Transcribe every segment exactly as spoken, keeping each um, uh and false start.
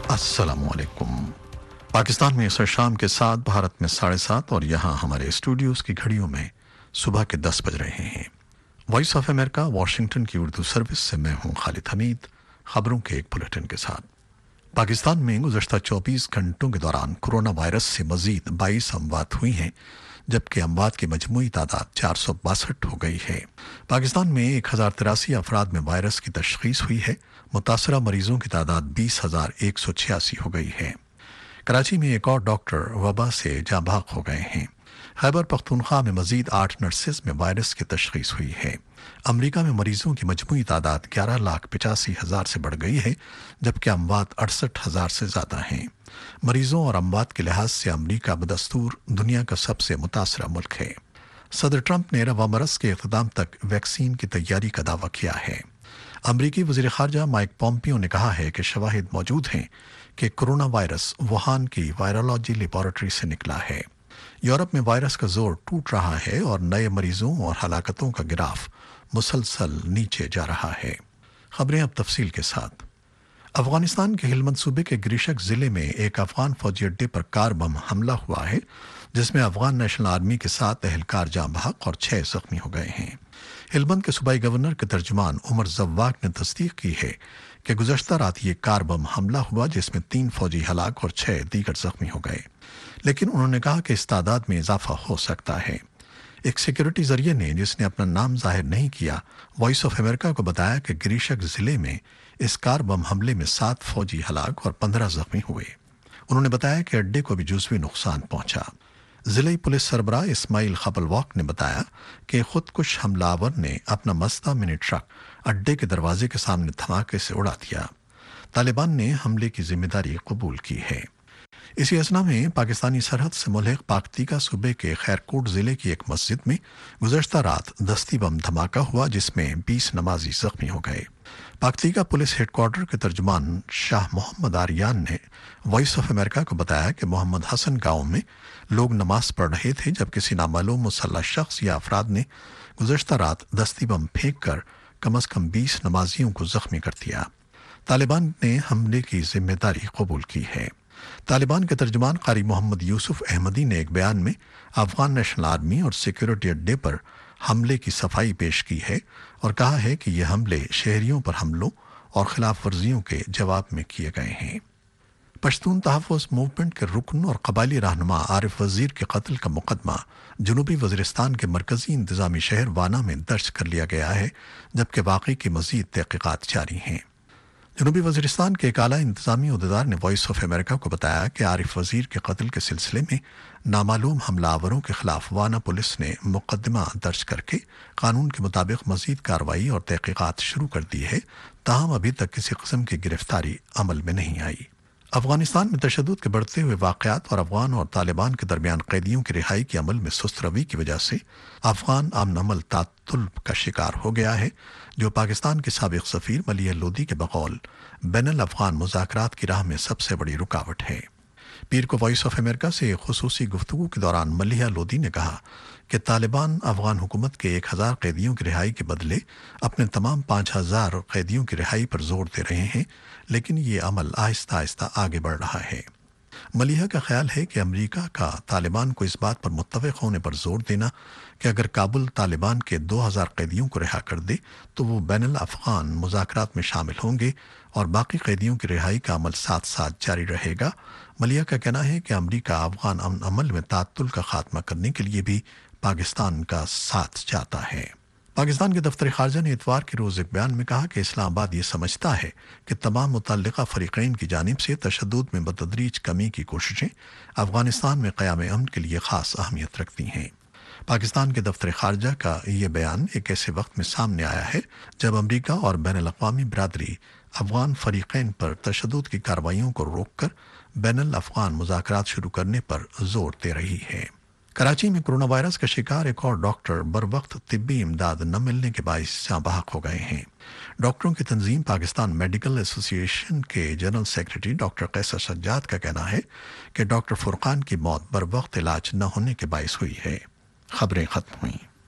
अस्सलामुअलैकुम। पाकिस्तान में इस शाम के सात, भारत में साढ़े सात और यहाँ हमारे स्टूडियोज की घड़ियों में सुबह के दस बज रहे हैं। वॉइस ऑफ अमेरिका वाशिंगटन की उर्दू सर्विस से मैं हूँ खालिद हमीद। खबरों के एक बुलेटिन के साथ। पाकिस्तान में गुज़श्ता चौबीस घंटों के दौरान कोरोना वायरस से मजीद बाईस अमवात हुई हैं, जबकि अमवात की मजमूई तादाद चार सौ बासठ हो गई है। पाकिस्तान में एक हजार तिरासी अफराद में वायरस की तशखीस हुई है। मुतासरा मरीजों की तादाद बीस हजार एक सौ छियासी हो गई है। कराची में एक और डॉक्टर वबा से जाँ भाग हो गए हैं। खैबर पख्तूनख्वा में मजीद आठ नर्सेज में वायरस की तशखीस हुई है। अमरीका में मरीजों की मजमूई तादाद ग्यारह लाख पचासी हजार से बढ़ गई है, जबकि अमवात अड़सठ हजार से ज़्यादा हैं। मरीजों और अमवात के लिहाज से अमरीका बदस्तूर दुनिया का सबसे मुतासरा मुल्क है। सदर ट्रंप ने रवा मरस के इख्तिताम तक वैक्सीन की तैयारी का दावा किया है। अमरीकी वज़ीर ख़ारजा माइक पॉम्पियो ने कहा है कि शवाहिद मौजूद हैं कि कोरोना वायरस वुहान की वायरोलॉजी लेबॉरेटरी से निकला है। यूरोप में वायरस का जोर टूट रहा है और नए मरीजों और हलाकतों का ग्राफ मुसलसल नीचे जा रहा है। खबरें अब तफसील के साथ। अफगानिस्तान के हिलमंद सूबे के गिरिशक जिले में एक अफगान फौजी अड्डे पर कार बम हमला हुआ है, जिसमें अफगान नेशनल आर्मी के सात एहलकार जाँ बहक और छह जख्मी हो गए हैं। हिलमंद के सूबाई गवर्नर के तर्जुमान उमर जव्वाक ने तस्दीक की है कि गुज़श्ता रात ये कार बम हमला हुआ, जिसमें तीन फौजी हलाक और छह दीगर जख्मी हो गए, लेकिन उन्होंने कहा कि इस तादाद में इजाफा हो सकता है। एक सिक्योरिटी जरिए ने, जिसने अपना नाम जाहिर नहीं किया, वॉइस ऑफ अमेरिका को बताया कि गिरिशक जिले में इस कार बम हमले में सात फौजी हलाक और पंद्रह जख्मी हुए। उन्होंने बताया कि अड्डे को भी जुज़वी नुकसान पहुंचा। जिले पुलिस सरबराह इस्माइल खपलवाक ने बताया कि खुदकुश हमलावर ने अपना मस्ता मिनी ट्रक अड्डे के दरवाजे के सामने धमाके से उड़ा दिया। तालिबान ने हमले की जिम्मेदारी कबूल की है। इसी असना में पाकिस्तानी सरहद से मुल्हिक पाकतीका सूबे के खैरकोट जिले की एक मस्जिद में गुज़श्ता रात दस्ती बम धमाका हुआ, जिसमें बीस नमाजी जख्मी हो गए। पाकतीका पुलिस हेडक्वार्टर के तर्जुमान शाह मोहम्मद आरियान ने वॉइस ऑफ अमेरिका को बताया कि मोहम्मद हसन गांव में लोग नमाज पढ़ रहे थे, जब किसी नामालूम मुसल्लह शख्स या अफराद ने गुज़श्ता रात दस्ती बम फेंक कर कम अज़ कम बीस नमाजियों को जख्मी कर दिया। तालिबान ने हमले की जिम्मेदारी कबूल की है। तालिबान के तर्जुमान कारी मोहम्मद यूसुफ अहमदी ने एक बयान में अफगान नेशनल आर्मी और सिक्योरिटी अड्डे पर हमले की सफाई पेश की है और कहा है कि यह हमले शहरियों पर हमलों और खिलाफ वर्जियों के जवाब में किए गए हैं। पश्तून तहफ़्फ़ुज़ मूवमेंट के रुकन और कबायली रहनुमा आरिफ वज़ीर के कत्ल का मुकदमा जनूबी वज़ीरिस्तान के मरकज़ी इंतज़ामी शहर वाना में दर्ज कर लिया गया है, जबकि वाक़ई की मज़ीद तहक़ीक़ात जारी हैं। जनूबी वज़ीरिस्तान के एक आला इंतज़ामी उहदेदार ने वॉइस ऑफ अमेरिका को बताया कि आरिफ वज़ीर के कत्ल के सिलसिले में नामालूम हमलावरों के खिलाफ वाना पुलिस ने मुकदमा दर्ज करके कानून के मुताबिक मज़ीद कार्रवाई और तहक़ीक़ात शुरू कर दी है, ताहम अभी तक किसी किस्म की गिरफ्तारी अमल में नहीं आई। अफगानिस्तान में तशद्दुद के बढ़ते हुए वाक़यात और अफगान और तालिबान के दरमियान कैदियों की रिहाई के अमल में सुस्त रवि की वजह से अफगान अमन अमल तातुल का शिकार हो गया है, जो पाकिस्तान के साबिक़ सफ़ीर मलिह लोदी के बकौल बैनुल अफ़गान मुज़ाकरात की राह में सबसे बड़ी रुकावट है। पीर को वॉइस ऑफ अमेरिका से एक खुसूसी गुफ्तगू के दौरान मलिह लोदी ने कहा कि तालिबान अफगान हुकूमत के एक हज़ार कैदियों की रिहाई के बदले अपने तमाम पाँच हज़ार कैदियों की रिहाई पर जोर दे रहे हैं, लेकिन ये अमल आहिस्ता आहिस्ता आगे बढ़ रहा है। मलिहा का ख्याल है कि अमेरिका का तालिबान को इस बात पर मुत्तफ़िक़ होने पर जोर देना कि अगर काबुल तालिबान के दो हज़ार कैदियों को रिहा कर दे तो वो बैनुल अफ़गान मुज़ाकरात में शामिल होंगे और बाकी कैदियों की रिहाई का अमल साथ साथ जारी रहेगा। मलिहा का कहना है कि अमेरिका अफ़गान अमन अमल में तातुल का खात्मा करने के लिए भी पाकिस्तान का साथ चाहता है। पाकिस्तान के दफ्तर ख़ारजा ने इतवार के रोज़ एक बयान में कहा कि इस्लामाबाद ये समझता है कि तमाम मुतल्लिक़ा फ़रीक़ैन की जानिब से तशद्दुद में बतदरीज कमी की कोशिशें अफ़गानिस्तान में क़याम अमन के लिए ख़ास अहमियत रखती हैं। पाकिस्तान के दफ्तर ख़ारजा का ये बयान एक ऐसे वक्त में सामने आया है जब अमरीका और बैनुल अक़वामी बिरादरी अफ़गान फ़रीक़ैन पर तशद्दुद की कार्रवाइयों को रोक कर बैनुल अफ़गान मुज़ाकरात शुरू करने पर जोर दे रही है। कराची में कोरोना वायरस का शिकार एक और डॉक्टर बर वक्त तिब्बी इमदाद न मिलने के बायस जाँ बहक हो गए हैं। डॉक्टरों की तंजीम पाकिस्तान मेडिकल एसोसिएशन के general secretary doctor Qaiser Sajjad का कहना है कि डॉक्टर फुरकान की मौत बर वक्त इलाज न होने के बायस हुई है। खबरें खत्म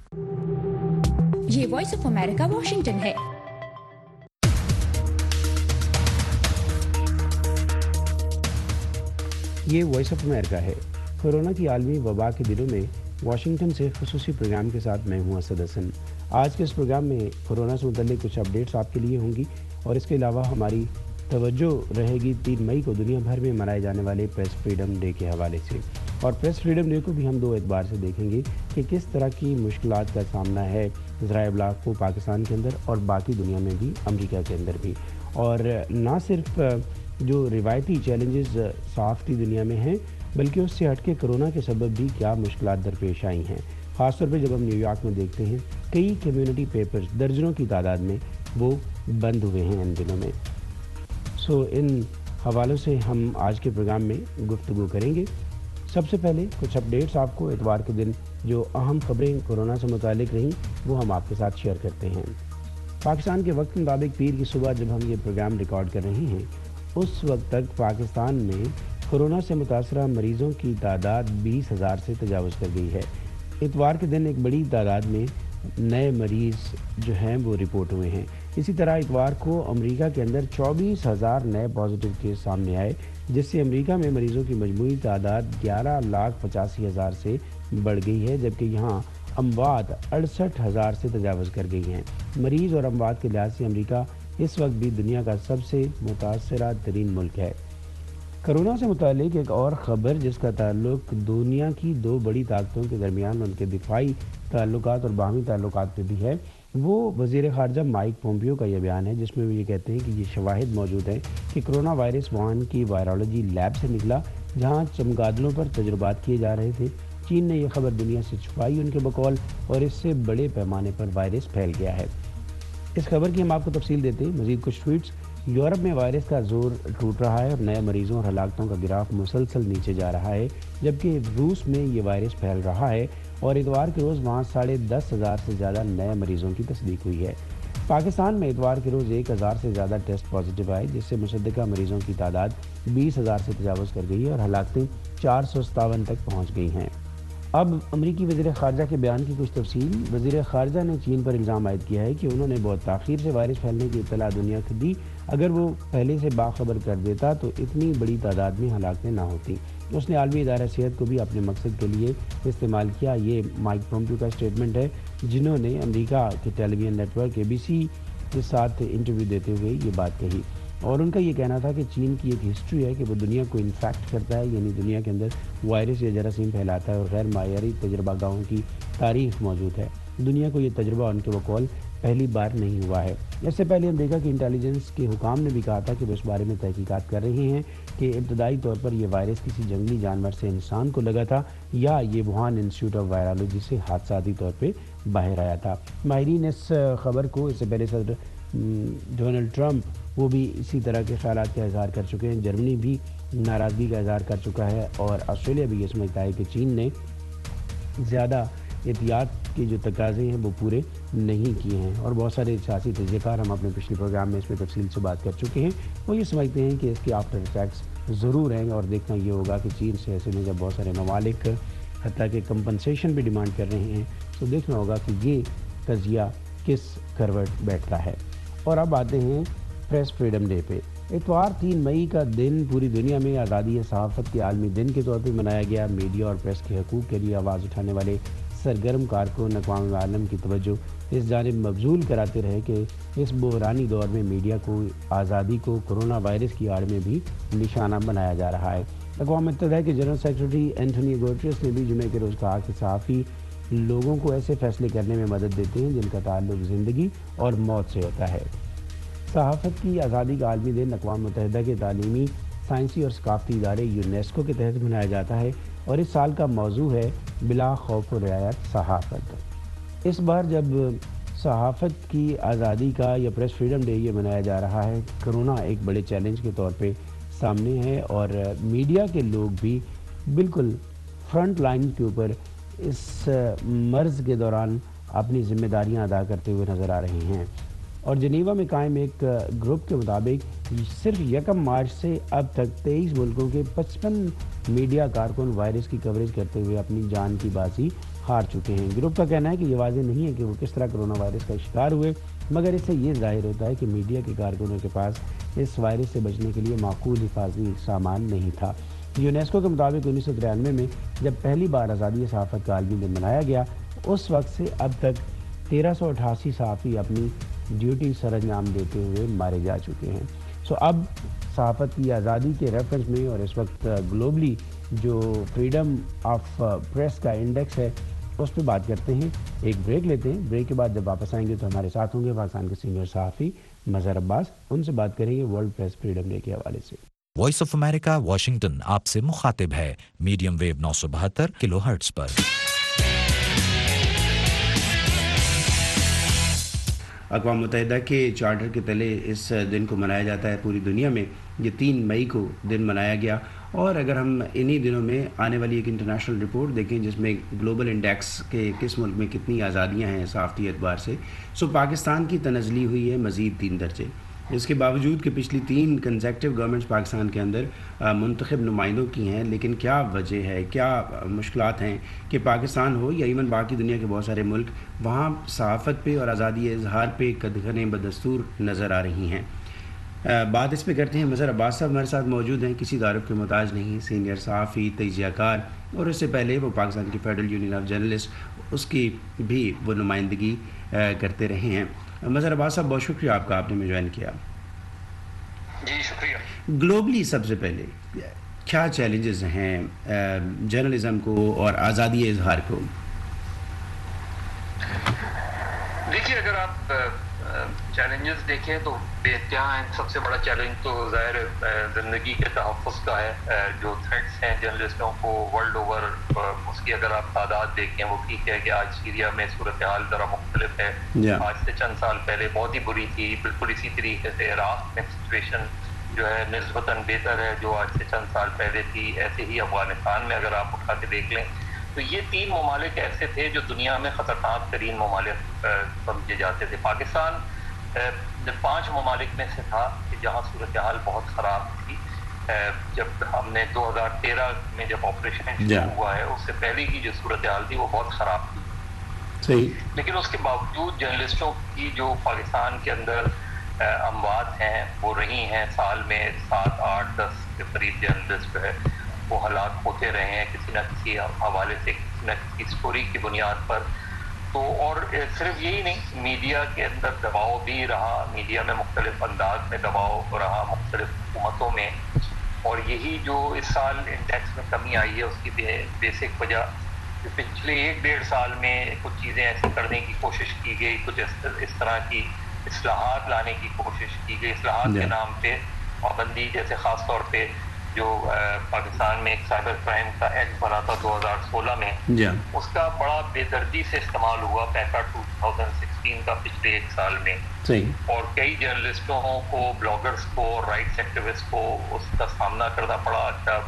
हुई। ये वॉइस ऑफ अमेरिका वाशिंगटन है। یہ وائس آف امریکہ ہے۔ کورونا کی عالمی وبا کے دنوں میں واشنگٹن سے خصوصی پروگرام کے ساتھ میں ہوں اسد حسن۔ آج کے اس پروگرام میں کورونا سے متعلق کچھ اپڈیٹس آپ کے لیے ہوں گی، اور اس کے علاوہ ہماری توجہ رہے گی تین مئی کو دنیا بھر میں منائے جانے والے پریس فریڈم ڈے کے حوالے سے، اور پریس فریڈم ڈے کو بھی ہم دو اعتبار سے دیکھیں گے کہ کس طرح کی مشکلات کا سامنا ہے ذرائع ابلاغ کو پاکستان کے اندر اور باقی دنیا میں بھی، امریکہ کے اندر بھی، اور نہ صرف جو روایتی چیلنجز صحافتی دنیا میں ہیں بلکہ اس سے ہٹ کے کرونا کے سبب بھی کیا مشکلات درپیش آئی ہیں، خاص طور پہ جب ہم نیو یارک میں دیکھتے ہیں کئی کمیونٹی پیپرز درجنوں کی تعداد میں وہ بند ہوئے ہیں ان دنوں میں۔ سو ان حوالوں سے ہم آج کے پروگرام میں گفتگو کریں گے۔ سب سے پہلے کچھ اپڈیٹس آپ کو اتوار کے دن جو اہم خبریں کورونا سے متعلق رہیں وہ ہم آپ کے ساتھ شیئر کرتے ہیں۔ پاکستان کے وقت کے مطابق پیر کی صبح جب ہم یہ پروگرام ریکارڈ کر رہے ہیں اس وقت تک پاکستان میں کورونا سے متاثرہ مریضوں کی تعداد بیس ہزار سے تجاوز کر گئی ہے۔ اتوار کے دن ایک بڑی تعداد میں نئے مریض جو ہیں وہ رپورٹ ہوئے ہیں۔ اسی طرح اتوار کو امریکہ کے اندر چوبیس ہزار نئے پازیٹیو کیس سامنے آئے، جس سے امریکہ میں مریضوں کی مجموعی تعداد گیارہ لاکھ پچاسی ہزار سے بڑھ گئی ہے، جبکہ یہاں اموات اڑسٹھ ہزار سے تجاوز کر گئی ہیں۔ مریض اور اموات کے لحاظ سے امریکہ اس وقت بھی دنیا کا سب سے متاثرہ ترین ملک ہے۔ کرونا سے متعلق ایک اور خبر جس کا تعلق دنیا کی دو بڑی طاقتوں کے درمیان ان کے دفاعی تعلقات اور باہمی تعلقات پہ بھی ہے، وہ وزیر خارجہ مائک پومپیو کا یہ بیان ہے، جس میں وہ یہ کہتے ہیں کہ یہ شواہد موجود ہیں کہ کرونا وائرس ووہان کی وائرالوجی لیب سے نکلا، جہاں چمگادڑوں پر تجربات کیے جا رہے تھے۔ چین نے یہ خبر دنیا سے چھپائی ان کے بقول، اور اس سے بڑے پیمانے پر وائرس پھیل گیا ہے۔ اس خبر کی ہم آپ کو تفصیل دیتے ہیں۔ مزید کچھ ٹویٹس۔ یورپ میں وائرس کا زور ٹوٹ رہا ہے اور نئے مریضوں اور ہلاکتوں کا گراف مسلسل نیچے جا رہا ہے، جبکہ روس میں یہ وائرس پھیل رہا ہے اور اتوار کے روز وہاں ساڑھے دس ہزار سے زیادہ نئے مریضوں کی تصدیق ہوئی ہے۔ پاکستان میں اتوار کے روز ایک ہزار سے زیادہ ٹیسٹ پازیٹیو آئے، جس سے مصدقہ مریضوں کی تعداد بیس ہزار سے تجاوز کر گئی ہے اور ہلاکتیں چار سو ستاون تک پہنچ گئی ہیں۔ اب امریکی وزیر خارجہ کے بیان کی کچھ تفصیل۔ وزیر خارجہ نے چین پر الزام عائد کیا ہے کہ انہوں نے بہت تاخیر سے وائرس پھیلنے کی اطلاع دنیا کو دی، اگر وہ پہلے سے باخبر کر دیتا تو اتنی بڑی تعداد میں ہلاکتیں نہ ہوتی۔ اس نے عالمی ادارہ صحت کو بھی اپنے مقصد کے لیے استعمال کیا۔ یہ مائک پومپیو کا اسٹیٹمنٹ ہے، جنہوں نے امریکہ کے television network A B C کے ساتھ انٹرویو دیتے ہوئے یہ بات کہی، اور ان کا یہ کہنا تھا کہ چین کی ایک ہسٹری ہے کہ وہ دنیا کو انفیکٹ کرتا ہے، یعنی دنیا کے اندر وائرس یا جراثیم پھیلاتا ہے، اور غیر معیاری تجربہ گاہوں کی تاریخ موجود ہے۔ دنیا کو یہ تجربہ ان کے بقول پہلی بار نہیں ہوا ہے۔ اس سے پہلے امریکہ کی انٹیلیجنس کے حکام نے بھی کہا تھا کہ وہ اس بارے میں تحقیقات کر رہے ہیں کہ ابتدائی طور پر یہ وائرس کسی جنگلی جانور سے انسان کو لگا تھا یا یہ ووہان انسٹیٹیوٹ آف وائرالوجی سے حادثاتی طور پہ باہر آیا تھا۔ ماہرین اس خبر کو، اس سے پہلے صدر ڈونلڈ ٹرمپ وہ بھی اسی طرح کے خیالات کا اظہار کر چکے ہیں۔ جرمنی بھی ناراضگی کا اظہار کر چکا ہے، اور آسٹریلیا بھی یہ سمجھتا ہے کہ چین نے زیادہ احتیاط کے جو تقاضے ہیں وہ پورے نہیں کیے ہیں، اور بہت سارے سیاسی تجزیہ کار، ہم اپنے پچھلے پروگرام میں اس میں تفصیل سے بات کر چکے ہیں، وہ یہ سمجھتے ہیں کہ اس کے آفٹر افیکٹس ضرور ہیں، اور دیکھنا یہ ہوگا کہ چین سے ایسے میں جب بہت سارے ممالک حتیٰ کہ کمپنسیشن بھی ڈیمانڈ کر رہے ہیں، تو دیکھنا ہوگا کہ یہ قضیہ کس کروٹ بیٹھتا ہے۔ اور اب آتے ہیں پریس فریڈم ڈے پہ۔ اتوار تین مئی کا دن پوری دنیا میں آزادی صحافت کے عالمی دن کے طور پہ منایا گیا۔ میڈیا اور پریس کے حقوق کے لیے آواز اٹھانے والے سرگرم کارکن اقوام عالم کی توجہ اس جانب مبذول کراتے رہے کہ اس بحرانی دور میں میڈیا کو آزادی کو کورونا وائرس کی آڑ میں بھی نشانہ بنایا جا رہا ہے۔ اقوام متحدہ کے جنرل سیکرٹری اینٹونی گوٹریس نے بھی جمعے کے روز کہا کہ صحافی لوگوں کو ایسے فیصلے کرنے میں مدد دیتے ہیں جن کا تعلق زندگی اور موت سے ہوتا ہے۔ صحافت کی آزادی کا عالمی دن اقوام متحدہ کے تعلیمی، سائنسی اور ثقافتی ادارے یونیسکو کے تحت منایا جاتا ہے، اور اس سال کا موضوع ہے بلا خوف و رعایت صحافت۔ اس بار جب صحافت کی آزادی کا یا پریس فریڈم ڈے یہ منایا جا رہا ہے، کرونا ایک بڑے چیلنج کے طور پہ سامنے ہے، اور میڈیا کے لوگ بھی بالکل فرنٹ لائن کے اوپر اس مرض کے دوران اپنی ذمہ داریاں ادا کرتے ہوئے نظر آ رہے ہیں۔ اور جنیوا میں قائم ایک گروپ کے مطابق صرف یکم مارچ سے اب تک تیئیس ملکوں کے پچپن میڈیا کارکن وائرس کی کوریج کرتے ہوئے اپنی جان کی بازی ہار چکے ہیں۔ گروپ کا کہنا ہے کہ یہ واضح نہیں ہے کہ وہ کس طرح کرونا وائرس کا شکار ہوئے، مگر اس سے یہ ظاہر ہوتا ہے کہ میڈیا کے کارکنوں کے پاس اس وائرس سے بچنے کے لیے معقول حفاظتی سامان نہیں تھا۔ یونیسکو کے مطابق انیس سو ترانوے میں جب پہلی بار آزادی صحافت کا عالمی دن منایا گیا، اس وقت سے اب تک تیرہ سو اٹھاسی صحافی اپنی ڈیوٹی سر انجام دیتے ہوئے مارے جا چکے ہیں۔ سو اب صحافت کی آزادی کے ریفرنس میں اور اس وقت گلوبلی جو فریڈم آف پریس کا انڈیکس ہے اس پہ بات کرتے ہیں۔ ایک بریک لیتے ہیں، بریک کے بعد جب واپس آئیں گے تو ہمارے ساتھ ہوں گے پاکستان کے سینئر صحافی مظہر عباس، ان سے بات کریں گے ورلڈ پریس فریڈم ڈے کے حوالے سے۔ وائس آف امریکہ واشنگٹن آپ سے مخاطب ہے میڈیم ویو نو سو بہتر کلو ہرٹز پر۔ اقوام متحدہ کے چارٹر کے تلے اس دن کو منایا جاتا ہے پوری دنیا میں۔ یہ تین مئی کو دن منایا گیا، اور اگر ہم انہی دنوں میں آنے والی ایک انٹرنیشنل رپورٹ دیکھیں جس میں گلوبل انڈیکس کے کس ملک میں کتنی آزادیاں ہیں صحافتی اعتبار سے، سو پاکستان کی تنزلی ہوئی ہے مزید تین درجے۔ اس کے باوجود کہ پچھلی تین کنزیکٹیو گورنمنٹس پاکستان کے اندر منتخب نمائندوں کی ہیں، لیکن کیا وجہ ہے، کیا مشکلات ہیں کہ پاکستان ہو یا ایون باقی دنیا کے بہت سارے ملک، وہاں صحافت پہ اور آزادی اظہار پہ قدغنیں بدستور نظر آ رہی ہیں۔ بات اس پہ کرتے ہیں، مظہر عباس صاحب ہمارے ساتھ موجود ہیں، کسی تعارف کے محتاج نہیں، سینئر صحافی، تجزیہ کار، اور اس سے پہلے وہ پاکستان کی فیڈرل یونین آف جرنلسٹ، اس کی بھی وہ نمائندگی کرتے رہے ہیں۔ مظہر عباس صاحب بہت شکریہ آپ کا، آپ نے میں جوائن کیا۔ جی شکریہ۔ گلوبلی سب سے پہلے کیا چیلنجز ہیں جرنلزم کو اور آزادی اظہار کو؟ دیکھیے، اگر آپ چیلنجز دیکھیں تو بے انتہا ہیں۔ سب سے بڑا چیلنج تو ظاہر زندگی کے تحفظ کا ہے۔ جو تھریٹس ہیں جرنلسٹوں کو ورلڈ اوور، اس کی اگر آپ تعداد دیکھیں، وہ ٹھیک ہے کہ آج سیریا میں صورتحال ذرا مختلف ہے، آج سے چند سال پہلے بہت ہی بری تھی۔ بالکل اسی طریقے سے عراق میں سچویشن جو ہے نسبتاً بہتر ہے جو آج سے چند سال پہلے تھی۔ ایسے ہی افغانستان میں اگر آپ اٹھا کے دیکھ لیں تو یہ تین ممالک ایسے تھے جو دنیا میں خطرناک ترین ممالک سمجھے جاتے تھے۔ پاکستان پانچ ممالک میں سے تھا کہ جہاں صورتحال بہت خراب تھی۔ جب ہم نے دو ہزار تیرہ میں جب آپریشن شروع ہوا ہے، اس سے پہلے کی جو صورتحال تھی وہ بہت خراب تھی۔ صحیح۔ لیکن اس کے باوجود جرنلسٹوں کی جو پاکستان کے اندر اموات ہیں وہ رہی ہیں، سال میں سات آٹھ دس کے قریب جرنلسٹ جو ہے وہ ہلاک ہوتے رہے ہیں کسی نہ کسی حوالے سے، کسی نہ کسی اسٹوری کی بنیاد پر۔ تو اور صرف یہی نہیں، میڈیا کے اندر دباؤ بھی رہا، میڈیا میں مختلف انداز میں دباؤ رہا مختلف حکومتوں میں، اور یہی جو اس سال انڈیکس میں کمی آئی ہے اس کی بیسک وجہ کہ پچھلے ایک ڈیڑھ سال میں کچھ چیزیں ایسی کرنے کی کوشش کی گئی، کچھ اس طرح کی اصلاحات لانے کی کوشش کی گئی۔ اصلاحات کے نام پہ پابندی، جیسے خاص طور پہ جو پاکستان میں ایک سائبر کرائم کا ایکٹ بنا تھا دو ہزار سولہ میں، اس کا بڑا بے دردی سے استعمال ہوا پیکا دو ہزار سولہ کا پچھلے ایک سال میں، اور کئی جرنلسٹوں کو، بلاگرز کو، رائٹس ایکٹیوسٹ کو اس کا سامنا کرنا پڑا۔ اچھا،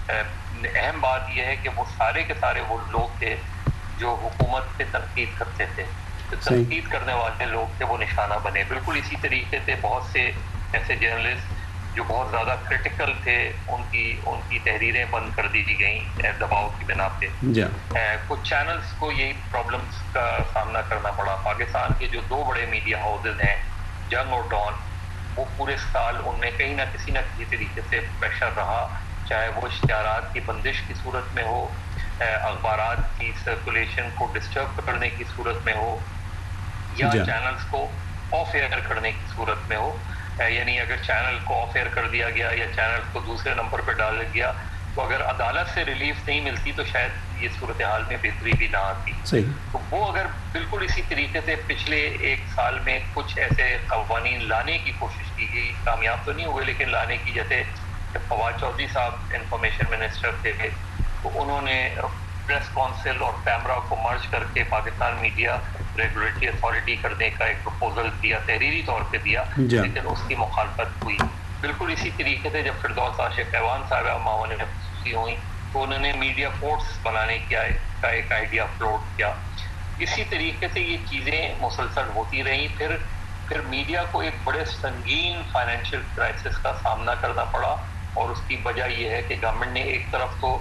اہم بات یہ ہے کہ وہ سارے کے سارے وہ لوگ تھے جو حکومت پہ تنقید کرتے تھے، جو تنقید کرنے والے لوگ تھے وہ نشانہ بنے۔ بالکل اسی طریقے سے بہت سے ایسے جرنلسٹ جو بہت زیادہ کرٹیکل تھے، ان کی ان کی تحریریں بند کر دی گئیں دباؤ کی بنا پہ۔ کچھ چینلز کو یہی پرابلمس کا سامنا کرنا پڑا۔ پاکستان کے جو دو بڑے میڈیا ہاؤسز ہیں، جنگ اور ڈان، وہ پورے سال ان میں کہیں نہ کسی نہ کسی طریقے سے پریشر رہا، چاہے وہ اشتہارات کی بندش کی صورت میں ہو، اخبارات کی سرکولیشن کو ڈسٹرب کرنے کی صورت میں ہو، یا چینلز کو آف ایئر کرنے کی صورت میں ہو۔ یعنی اگر چینل کو آف ایئر کر دیا گیا یا چینل کو دوسرے نمبر پہ ڈال گیا تو اگر عدالت سے ریلیف نہیں ملتی تو شاید یہ صورتحال میں بہتری بھی نہ آتی۔ تو وہ اگر بالکل اسی طریقے سے پچھلے ایک سال میں کچھ ایسے قوانین لانے کی کوشش کی گئی، کامیاب تو نہیں ہوئے لیکن لانے کی، جیسے فواد چودھری صاحب انفارمیشن منسٹر تھے تو انہوں نے پریس کونسل اور پیمرا کو مرج کر کے پاکستان میڈیا ریگولیٹری اتھارٹی کرنے کا ایک پروپوزل دیا، تحریری طور پہ دیا، لیکن اس کی مخالفت ہوئی۔ بالکل اسی طریقے سے جب فردوس عاشق ایوان صاحبہ معاون خصوصی ہوئیں تو انہوں نے میڈیا کورٹس بنانے کا ایک آئیڈیا فلوٹ کیا۔ اسی طریقے سے یہ چیزیں مسلسل ہوتی رہیں۔ پھر پھر میڈیا کو ایک بڑے سنگین فائنینشیل کرائسس کا سامنا کرنا پڑا، اور اس کی وجہ یہ ہے کہ گورنمنٹ نے ایک طرف تو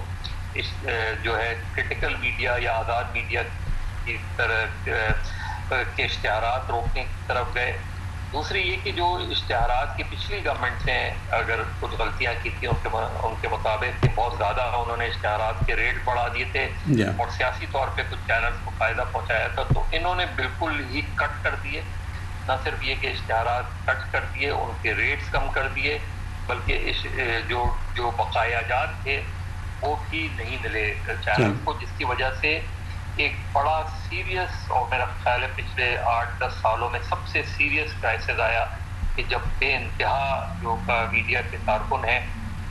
جو ہے کرٹیکل میڈیا یا آزاد میڈیا کی طرح کے اشتہارات روکنے کی طرف گئے، دوسری یہ کہ جو اشتہارات کی پچھلی گورنمنٹ نے اگر کچھ غلطیاں کی تھی ان کے ان کے مطابق کہ بہت زیادہ انہوں نے اشتہارات کے ریٹ بڑھا دیے تھے اور سیاسی طور پہ کچھ چینلز کو فائدہ پہنچایا تھا، تو انہوں نے بالکل ہی کٹ کر دیے. نہ صرف یہ کہ اشتہارات کٹ کر دیے، ان کے ریٹس کم کر دیے، بلکہ جو جو بقایا جات تھے وہ بھی نہیں ملے چینلز کو، جس کی وجہ سے ایک بڑا سیریس اور میرا خیال ہے پچھلے آٹھ دس سالوں میں سب سے سیریس کرائسس آیا کہ جب بے انتہا جو میڈیا کے کارکن ہیں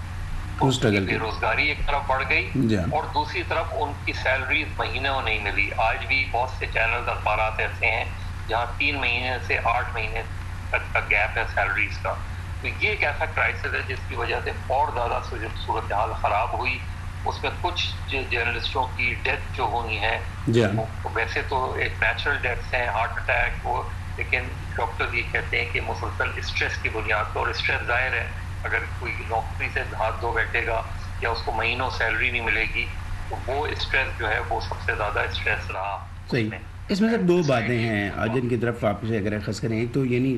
اس کی بے روزگاری ایک طرف بڑھ گئی اور دوسری طرف ان کی سیلریز مہینوں نہیں ملی. آج بھی بہت سے چینلز اخبارات ایسے ہیں جہاں تین مہینے سے آٹھ مہینے تک کا گیپ ہے سیلریز کا. تو یہ ایک ایسا کرائسس ہے جس کی وجہ سے اور زیادہ صورتحال خراب ہوئی. اس میں کچھ جرنلسٹوں کی ڈیتھ جو ہوئی ہیں ویسے تو ایک نیچرل ڈیتھس ہیں، ہارٹ اٹیک وہ، لیکن ڈاکٹر یہ کہتے ہیں کہ مسلسل اسٹریس کی بنیاد پر، اور اسٹریس ظاہر ہے اگر کوئی نوکری سے ہاتھ دھو بیٹھے گا یا اس کو مہینوں سیلری نہیں ملے گی تو وہ اسٹریس جو ہے وہ سب سے زیادہ اسٹریس رہا. صحیح. اس میں سر دو باتیں ہیں جن کی طرف آپ سے اگر خاص کریں. ایک تو یعنی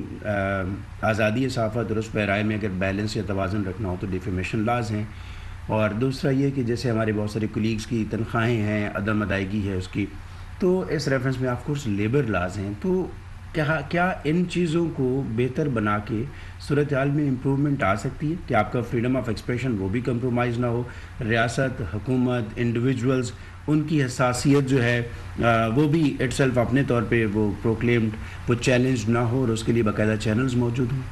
آزادی صحافت اور اس پہ رائے میں اگر بیلنس یا توازن رکھنا ہو تو ڈیفیمیشن لاز ہیں، اور دوسرا یہ کہ جیسے ہمارے بہت سارے کولیگز کی تنخواہیں ہیں، عدم ادائیگی ہے اس کی، تو اس ریفرنس میں آف کورس لیبر لاز ہیں. تو کیا کیا ان چیزوں کو بہتر بنا کے صورتحال میں امپرومنٹ آ سکتی ہے کہ آپ کا فریڈم آف ایکسپریشن وہ بھی کمپرومائز نہ ہو، ریاست، حکومت، انڈیویجولز، ان کی حساسیت جو ہے وہ بھی اٹ سیلف اپنے طور پہ وہ پروکلیمڈ وہ چیلنج نہ ہو اور اس کے لیے باقاعدہ چینلز موجود ہوں؟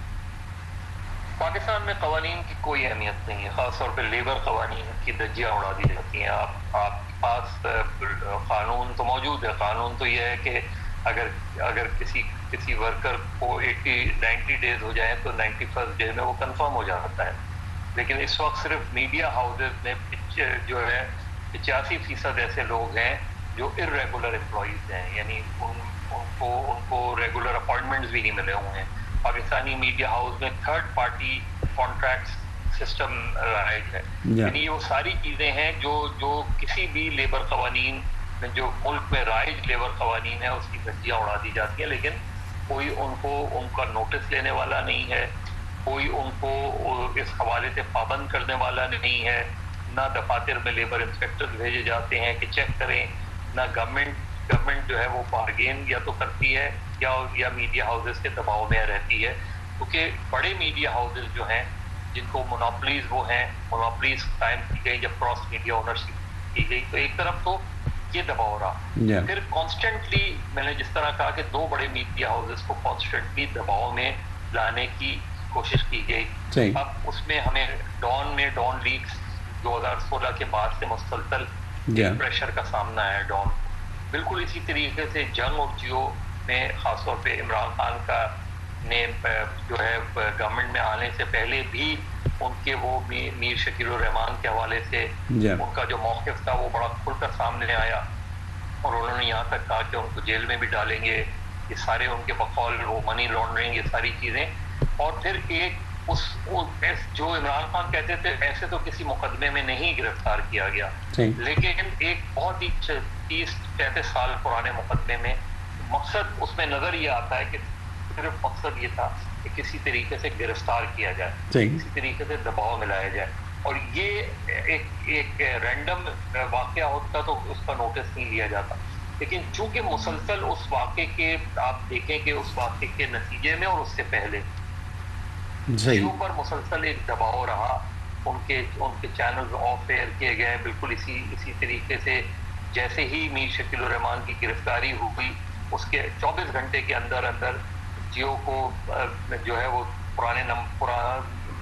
پاکستان میں قوانین کی کوئی اہمیت نہیں ہے، خاص طور پہ لیبر قوانین کی دھجیاں اڑا دی جاتی ہیں. آپ آپ کے پاس قانون تو موجود ہے، قانون تو یہ ہے کہ اگر اگر کسی کسی ورکر کو ایٹی نائنٹی ڈیز ہو جائیں تو نائنٹی فرسٹ ڈے میں وہ کنفرم ہو جاتا ہے. لیکن اس وقت صرف میڈیا ہاؤسز میں جو ہے پچاسی فیصد ایسے لوگ ہیں جو ارریگولر امپلائیز ہیں، یعنی ان ان کو ان کو ریگولر اپائنٹمنٹس بھی نہیں ملے ہوئے ہیں. پاکستانی میڈیا ہاؤس میں تھرڈ پارٹی کانٹریکٹ سسٹم رائج ہے، یعنی وہ ساری چیزیں ہیں جو جو کسی بھی لیبر قوانین جو ملک میں رائج لیبر قوانین ہے اس کی دھجیاں اڑا دی جاتی ہیں، لیکن کوئی ان کو ان کا نوٹس لینے والا نہیں ہے، کوئی ان کو اس حوالے سے پابند کرنے والا نہیں ہے. نہ دفاتر میں لیبر انسپیکٹر بھیجے جاتے ہیں کہ چیک کریں، نہ گورنمنٹ گورنمنٹ جو ہے وہ بارگین یا تو کرتی ہے یا یا میڈیا ہاؤسز کے دباؤ میں رہتی ہے. کیونکہ بڑے میڈیا ہاؤسز جو ہیں جن کو مونوپلیز وہ ہیں مونوپلیز قائم کی گئی جب کراس میڈیا اونرشپ کی گئی تو ایک طرف تو یہ دباؤ رہا، yeah. پھر کانسٹنٹلی میں نے جس طرح کہا کہ دو بڑے میڈیا ہاؤسز کو کانسٹنٹلی دباؤ میں لانے کی کوشش کی گئی. صحیح. اب اس میں ہمیں ڈان میں ڈان لیکس دو ہزار سولہ کے بعد سے مسلسل yeah. پریشر کا سامنا ہے ڈان. بالکل اسی طریقے سے جنگ اور جیو میں خاص طور پہ عمران خان کا نے جو ہے گورنمنٹ میں آنے سے پہلے بھی ان کے وہ میر شکیل الرحمان کے حوالے سے yeah. ان کا جو موقف تھا وہ بڑا کھل کر سامنے آیا اور انہوں نے یہاں تک کہا کہ ان کو جیل میں بھی ڈالیں گے. یہ سارے ان کے بقول وہ منی لانڈرنگ یہ ساری چیزیں. اور پھر ایک اس جو عمران خان کہتے تھے ایسے تو کسی مقدمے میں نہیں گرفتار کیا گیا sí. لیکن ایک بہت ہی تیس پینتیس سال پرانے مقدمے میں مقصد اس میں نظر یہ آتا ہے کہ صرف مقصد یہ تھا کہ کسی طریقے سے گرفتار کیا جائے sí. کسی طریقے سے دباؤ میں لایا جائے. اور یہ ایک ایک رینڈم واقعہ ہوتا تو اس کا نوٹس نہیں لیا جاتا. لیکن چونکہ مسلسل اس واقعے کے آپ دیکھیں کہ اس واقعے کے نتیجے میں اور اس سے پہلے جیو پر مسلسل ایک دباؤ رہا. ان کے ان کے چینلز آف ایئر کیے گئے بالکل اسی اسی طریقے سے جیسے ہی میر شکیل الرحمان کی گرفتاری ہوئی اس کے چوبیس گھنٹے کے اندر اندر جیو کو جو ہے وہ پرانے پرانا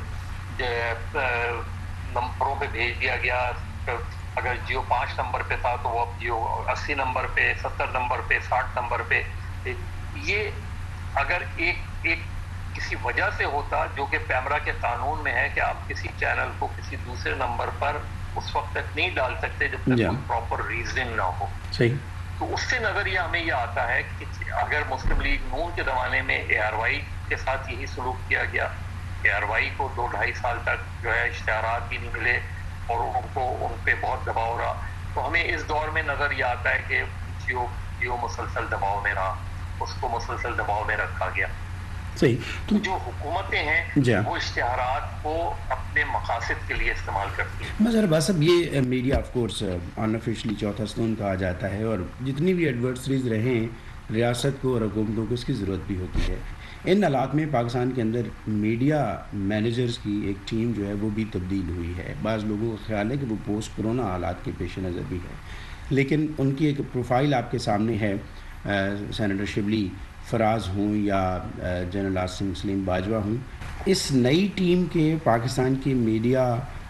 نمبروں پہ بھیج دیا گیا. اگر جیو پانچ نمبر پہ تھا تو وہ اب جیو اسی نمبر پہ، ستر نمبر پہ، ساٹھ نمبر پہ. یہ اگر ایک ایک کسی وجہ سے ہوتا جو کہ پیمرا کے قانون میں ہے کہ آپ کسی چینل کو کسی دوسرے نمبر پر اس وقت تک نہیں ڈال سکتے جب تک کوئی پراپر ریزن نہ ہو. صحیح. تو اس سے نظریہ ہمیں یہ آتا ہے کہ اگر مسلم لیگ نون کے زمانے میں اے آر وائی کے ساتھ یہی سلوک کیا گیا، اے آر وائی کو دو ڈھائی سال تک جو ہے اشتہارات بھی نہیں ملے اور ان کو ان پہ بہت دباؤ رہا، تو ہمیں اس دور میں نظر یہ آتا ہے کہ جیو جیو مسلسل دباؤ میں رہا، اس کو مسلسل دباؤ میں رکھا گیا. صحیح. تو جو حکومتیں ہیں وہ اشتہارات کو اپنے مقاصد کے لیے استعمال کرتی ہیں. مظہر عباس صاحب، یہ media of course unofficially چوتھا ستون کہا جاتا ہے، اور جتنی بھی ایڈورسریز رہیں ریاست کو اور حکومتوں کو اس کی ضرورت بھی ہوتی ہے. ان حالات میں پاکستان کے اندر میڈیا مینیجرز کی ایک ٹیم جو ہے وہ بھی تبدیل ہوئی ہے. بعض لوگوں کا خیال ہے کہ وہ پوسٹ کرونا حالات کے پیش نظر بھی ہے، لیکن ان کی ایک پروفائل آپ کے سامنے ہے. سینیٹر شبلی فراز ہوں یا جنرل عاصم سلیم باجوہ ہوں، اس نئی ٹیم کے پاکستان کی میڈیا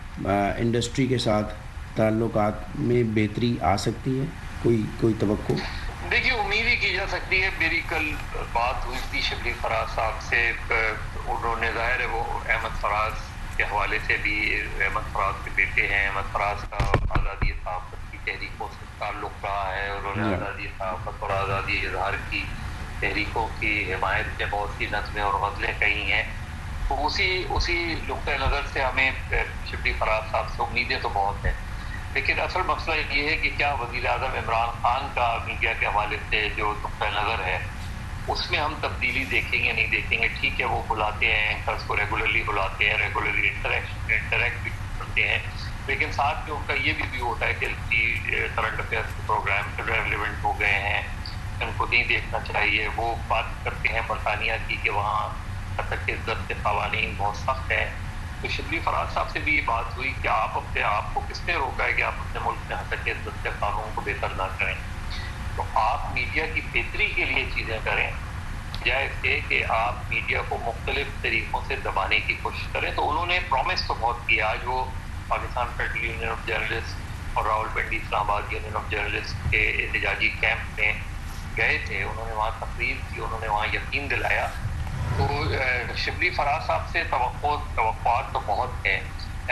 انڈسٹری کے ساتھ تعلقات میں بہتری آ سکتی ہے؟ کوئی کوئی توقع؟ دیکھیے، امید ہی کی جا سکتی ہے. میری کل بات ہوئی تھی شبلی فراز صاحب سے، انہوں نے ظاہر ہے وہ احمد فراز کے حوالے سے بھی، احمد فراز کے بیٹے ہیں، احمد فراز کا آزادی صحافت کی تحریکوں سے تعلق رہا ہے، انہوں نے آزادی صحافت اور آزادی اظہار کی تحریکوں کی حمایت میں بہت سی نظمیں اور غزلیں کہی ہیں. تو اسی اسی نقطۂ نظر سے ہمیں شبلی فراز صاحب سے امیدیں تو بہت ہیں، لیکن اصل مسئلہ یہ ہے کہ کیا وزیر اعظم عمران خان کا میڈیا کے حوالے سے جو نقطۂ نظر ہے اس میں ہم تبدیلی دیکھیں گے نہیں دیکھیں گے. ٹھیک ہے، وہ بلاتے ہیں اینکرس کو، ریگولرلی بلاتے ہیں، ریگولرلی انٹریکٹ بھی کرتے ہیں، لیکن ساتھ میں ان کا یہ بھی بھی ہوتا ہے کہ کرنٹ افیئرس کے پروگرام ریلیونٹ ہو گئے ہیں، ان کو نہیں دیکھنا چاہیے. وہ بات کرتے ہیں برطانیہ کی کہ وہاں حد کے عزت کے قوانین بہت سخت ہیں. تو شبلی فراز صاحب سے بھی یہ بات ہوئی کہ آپ اپنے آپ کو کس نے روکا ہے کہ آپ اپنے ملک میں حد کے عزت کے قانون کو بہتر نہ کریں. تو آپ میڈیا کی بہتری کے لیے چیزیں کریں، جائے کہ کہ آپ میڈیا کو مختلف طریقوں سے دبانے کی کوشش کریں. تو انہوں نے پرومس تو بہت کیا. آج وہ Pakistan federal union of journalist اور راول پنڈی اسلام آباد یونین آف جرنلسٹ کے احتجاجی کیمپ میں گئے تھے، انہوں نے وہاں تقریر کی، انہوں نے وہاں یقین دلایا. تو شبلی فراز صاحب سے توقع توقعات تو بہت ہیں.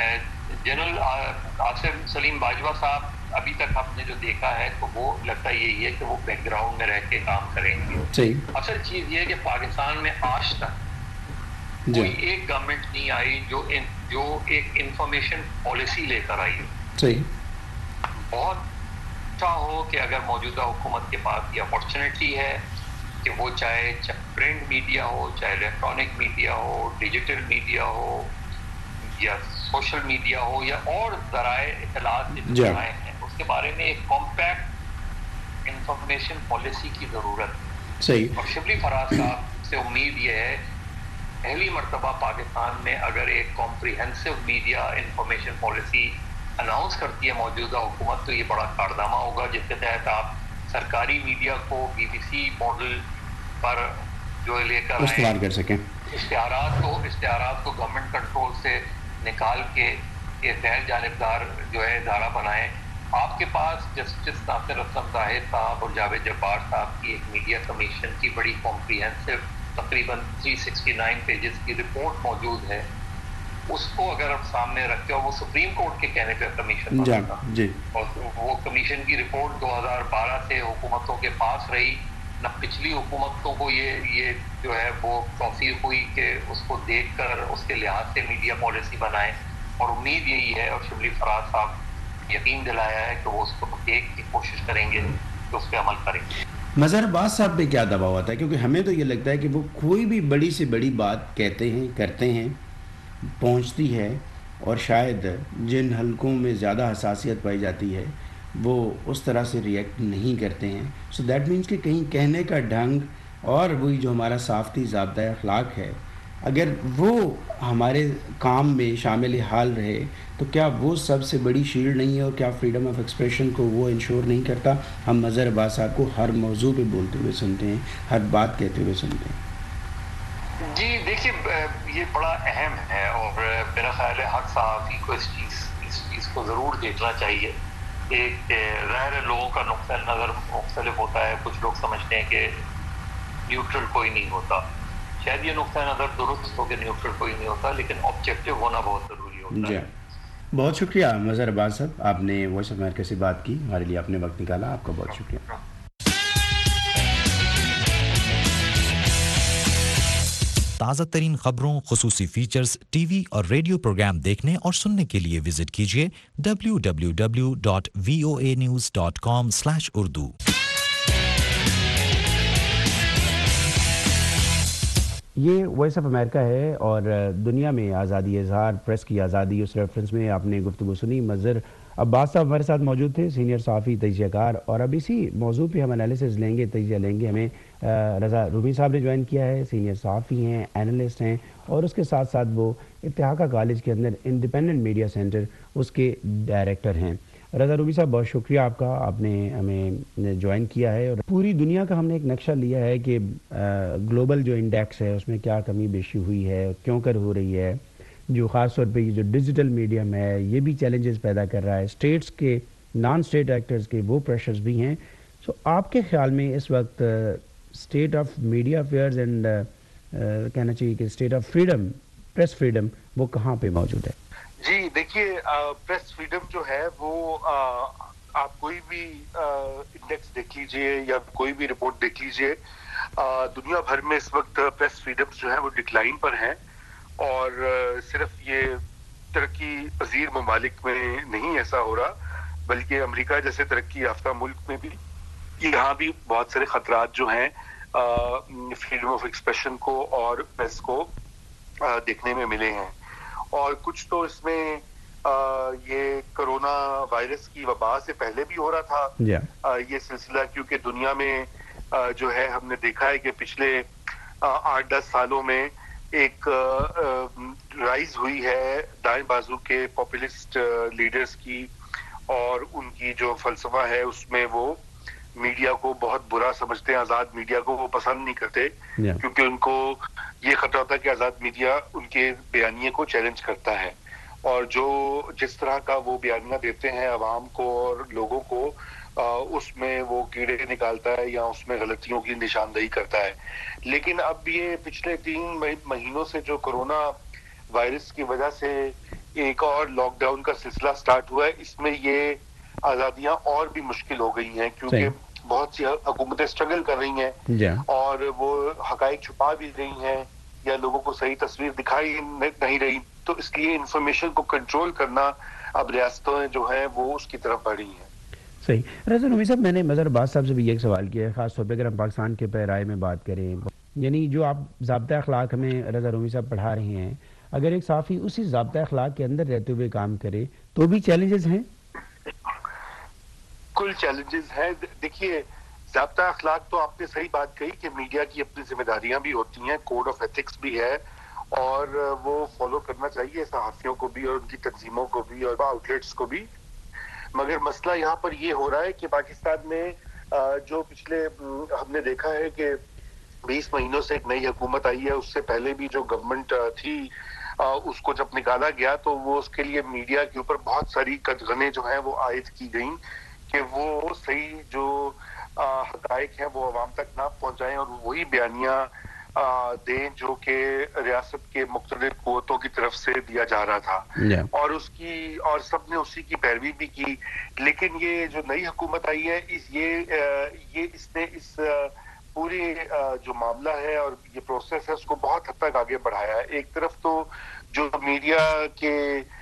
جنرل عاصم سلیم باجوہ صاحب ابھی تک ہم نے جو دیکھا ہے تو وہ لگتا یہی ہے کہ وہ بیک گراؤنڈ میں رہ کے کام کریں گے. اصل چیز یہ ہے کہ پاکستان میں آج تک کوئی ایک گورنمنٹ نہیں آئی جو جو ایک انفارمیشن پالیسی لے کر آئی ہو. بہت اچھا ہو کہ اگر موجودہ حکومت کے پاس یہ اپارچونیٹی ہے کہ وہ چاہے پرنٹ میڈیا ہو، چاہے الیکٹرانک میڈیا ہو، ڈیجیٹل میڈیا ہو یا سوشل میڈیا ہو یا اور ذرائع اطلاعات کے جو ذرائع ہیں، اس کے بارے میں ایک کمپیکٹ انفارمیشن پالیسی کی ضرورت ہے. صحیح. اور شبلی فراز صاحب سے امید یہ ہے پہلی مرتبہ پاکستان میں اگر ایک comprehensive media information policy announce کرتی ہے موجودہ حکومت، تو یہ بڑا کارنامہ ہوگا جس کے تحت آپ سرکاری میڈیا کو بی بی سی ماڈل پر جو لے کر استعمال کر سکیں، اشتہارات کو اشتہارات کو گورنمنٹ کنٹرول سے نکال کے ایک غیر جانبدار جو ہے ادارہ بنائیں. آپ کے پاس جسٹس ناصر اسلم زاہد صاحب اور جاوید جبار صاحب کی ایک میڈیا کمیشن کی بڑی کمپریہنسو تقریباً تین سو انسٹھ پیجز کی رپورٹ موجود ہے. اس کو اگر آپ سامنے رکھتے ہو، وہ سپریم کورٹ کے کہنے پہ کمیشن جی جی اور وہ کمیشن کی رپورٹ دو ہزار بارہ سے حکومتوں کے پاس رہی، نہ پچھلی حکومتوں کو یہ یہ جو ہے وہ توفیق ہوئی کہ اس کو دیکھ کر اس کے لحاظ سے میڈیا پالیسی بنائیں. اور امید یہی ہے، اور شبلی فراز صاحب یقین دلایا ہے کہ وہ اس کو دیکھ کی کوشش کریں گے کہ اس پہ عمل کریں گے. مظہر عباس صاحب پہ کیا دباؤ ہوتا ہے؟ کیونکہ ہمیں تو یہ لگتا ہے کہ وہ کوئی بھی بڑی سے بڑی بات کہتے ہیں، کرتے ہیں، پہنچتی ہے، اور شاید جن حلقوں میں زیادہ حساسیت پائی جاتی ہے وہ اس طرح سے ریئیکٹ نہیں کرتے ہیں. سو دیٹ مینس کہ کہیں کہنے کا ڈھنگ اور وہی جو ہمارا صافتی ضابطۂ اخلاق ہے، اگر وہ ہمارے کام میں شامل حال رہے تو کیا وہ سب سے بڑی شیلڈ نہیں ہے؟ اور کیا فریڈم آف ایکسپریشن کو وہ انشور نہیں کرتا؟ ہم مظہر عباس صاحب کو ہر موضوع پہ بولتے ہوئے سنتے ہیں، ہر بات کہتے ہوئے سنتے ہیں. جی دیکھیے، یہ بڑا اہم ہے اور میرا خیال ہے ہر صحافی کو اس چیز اس چیز کو ضرور دیکھنا چاہیے. ایک ظاہر لوگوں کا نقطہ نظر مختلف ہوتا ہے. کچھ لوگ سمجھتے ہیں کہ نیوٹرل کوئی نہیں ہوتا. شاید یہ نقطہ نظر درست ہو کہ نیوٹرل کوئی نہیں ہوتا، لیکن آبجیکٹو ہونا بہت ضروری ہوتا ہے. جی بہت شکریہ مظہر عباس صاحب، آپ نے وائس آف امریکہ سے بات کی، ہمارے لیے آپ نے وقت نکالا، آپ کا بہت شکریہ. تازہ ترین خبروں، خصوصی فیچرز، ٹی وی اور ریڈیو پروگرام دیکھنے اور سننے کے لیے وزٹ کیجیے W W W dot V O A news dot com slash Urdu. یہ وائس آف امریکہ ہے اور دنیا میں آزادی اظہار، پریس کی آزادی، اس ریفرنس میں آپ نے گفتگو سنی. مظہر عباس صاحب ہمارے ساتھ موجود تھے، سینئر صحافی، تجزیہ کار، اور اب اسی موضوع پہ ہم انالیسز لیں گے، تجزیہ لیں گے. ہمیں رضا رومی صاحب نے جوائن کیا ہے، سینئر صحافی ہیں، اینالسٹ ہیں، اور اس کے ساتھ ساتھ وہ اتحاقہ کالج کے اندر انڈیپینڈنٹ میڈیا سینٹر اس کے ڈائریکٹر ہیں. رضا رومی صاحب بہت شکریہ آپ کا، آپ نے ہمیں جوائن کیا ہے. اور پوری دنیا کا ہم نے ایک نقشہ لیا ہے کہ گلوبل جو انڈیکس ہے اس میں کیا کمی بیشی ہوئی ہے، کیوں کر ہو رہی ہے، جو خاص طور پہ یہ جو ڈیجیٹل میڈیم ہے یہ بھی چیلنجز پیدا کر رہا ہے، اسٹیٹس کے، نان اسٹیٹ ایکٹرز کے وہ پریشرز بھی ہیں. سو آپ کے خیال میں اس وقت state of media affairs and کہنا چاہیے کہ state of freedom, press freedom, وہ کہاں پہ موجود ہے؟ جی دیکھیے، پریس فریڈم جو ہے وہ آپ کوئی بھی انڈیکس دیکھ لیجئے یا کوئی بھی رپورٹ دیکھ لیجئے، دنیا بھر میں اس وقت پریس فریڈم جو ہے وہ ڈکلائن پر ہیں. اور صرف یہ ترقی پذیر ممالک میں نہیں ایسا ہو رہا، بلکہ امریکہ جیسے ترقی یافتہ ملک میں بھی یہاں بھی بہت سارے خطرات جو ہیں فریڈم آف ایکسپریشن کو اور پریس کو دیکھنے میں ملے ہیں. اور کچھ تو اس میں یہ کرونا وائرس کی وبا سے پہلے بھی ہو رہا تھا yeah. یہ سلسلہ، کیونکہ دنیا میں جو ہے ہم نے دیکھا ہے کہ پچھلے آٹھ دس سالوں میں ایک رائز ہوئی ہے دائیں بازو کے پاپولسٹ لیڈرز کی، اور ان کی جو فلسفہ ہے اس میں وہ میڈیا کو بہت برا سمجھتے ہیں، آزاد میڈیا کو وہ پسند نہیں کرتے yeah. کیونکہ ان کو یہ خطرہ ہوتا ہے کہ آزاد میڈیا ان کے بیانیے کو چیلنج کرتا ہے، اور جو جس طرح کا وہ بیانیہ دیتے ہیں عوام کو اور لوگوں کو، اس میں وہ کیڑے نکالتا ہے یا اس میں غلطیوں کی نشاندہی کرتا ہے. لیکن اب یہ پچھلے تین مہینوں سے جو کرونا وائرس کی وجہ سے ایک اور لاک ڈاؤن کا سلسلہ سٹارٹ ہوا ہے، اس میں یہ آزادیاں اور بھی مشکل ہو گئی ہیں، کیونکہ بہت سی حکومتیں اسٹرگل کر رہی ہیں اور وہ حقائق چھپا بھی رہی ہیں یا لوگوں کو صحیح تصویر دکھائی نہیں رہی. تو اس لیے انفارمیشن کو کنٹرول کرنا اب ریاستیں جو ہیں وہ اس کی طرف بڑھ رہی ہیں. صحیح. رضا رومی صاحب، میں نے مظہر عباس صاحب سے بھی ایک سوال کیا ہے، خاص طور پہ اگر ہم پاکستان کے پیرائے میں بات کریں، یعنی جو آپ ضابطۂ اخلاق ہمیں رضا رومی صاحب پڑھا رہے ہیں، اگر ایک صحافی اسی ضابطۂ اخلاق کے اندر رہتے ہوئے کام کرے تو بھی چیلنجز ہیں؟ کل چیلنجز ہیں. دیکھیے، ضابطہ اخلاق تو آپ نے صحیح بات کہی کہ میڈیا کی اپنی ذمہ داریاں بھی ہوتی ہیں، کوڈ آف ایتھکس بھی ہے، اور وہ فالو کرنا چاہیے صحافیوں کو بھی اور ان کی تنظیموں کو بھی اور آؤٹ لیٹس کو بھی. مگر مسئلہ یہاں پر یہ ہو رہا ہے کہ پاکستان میں جو پچھلے ہم نے دیکھا ہے کہ بیس مہینوں سے ایک نئی حکومت آئی ہے، اس سے پہلے بھی جو گورنمنٹ تھی اس کو جب نکالا گیا تو وہ اس کے لیے میڈیا کے اوپر بہت ساری قدغنیں جو ہیں وہ عائد کی گئیں کہ وہ صحیح جو حقائق ہیں وہ عوام تک نہ پہنچائیں اور وہی بیانیہ دیں جو کہ ریاست کے مختلف قوتوں کی طرف سے دیا جا رہا تھا yeah. اور اس کی اور سب نے اسی کی پیروی بھی کی. لیکن یہ جو نئی حکومت آئی ہے اس یہ یہ اس نے اس پورے جو معاملہ ہے اور یہ پروسیس ہے اس کو بہت حد تک آگے بڑھایا ہے. ایک طرف تو جو میڈیا کے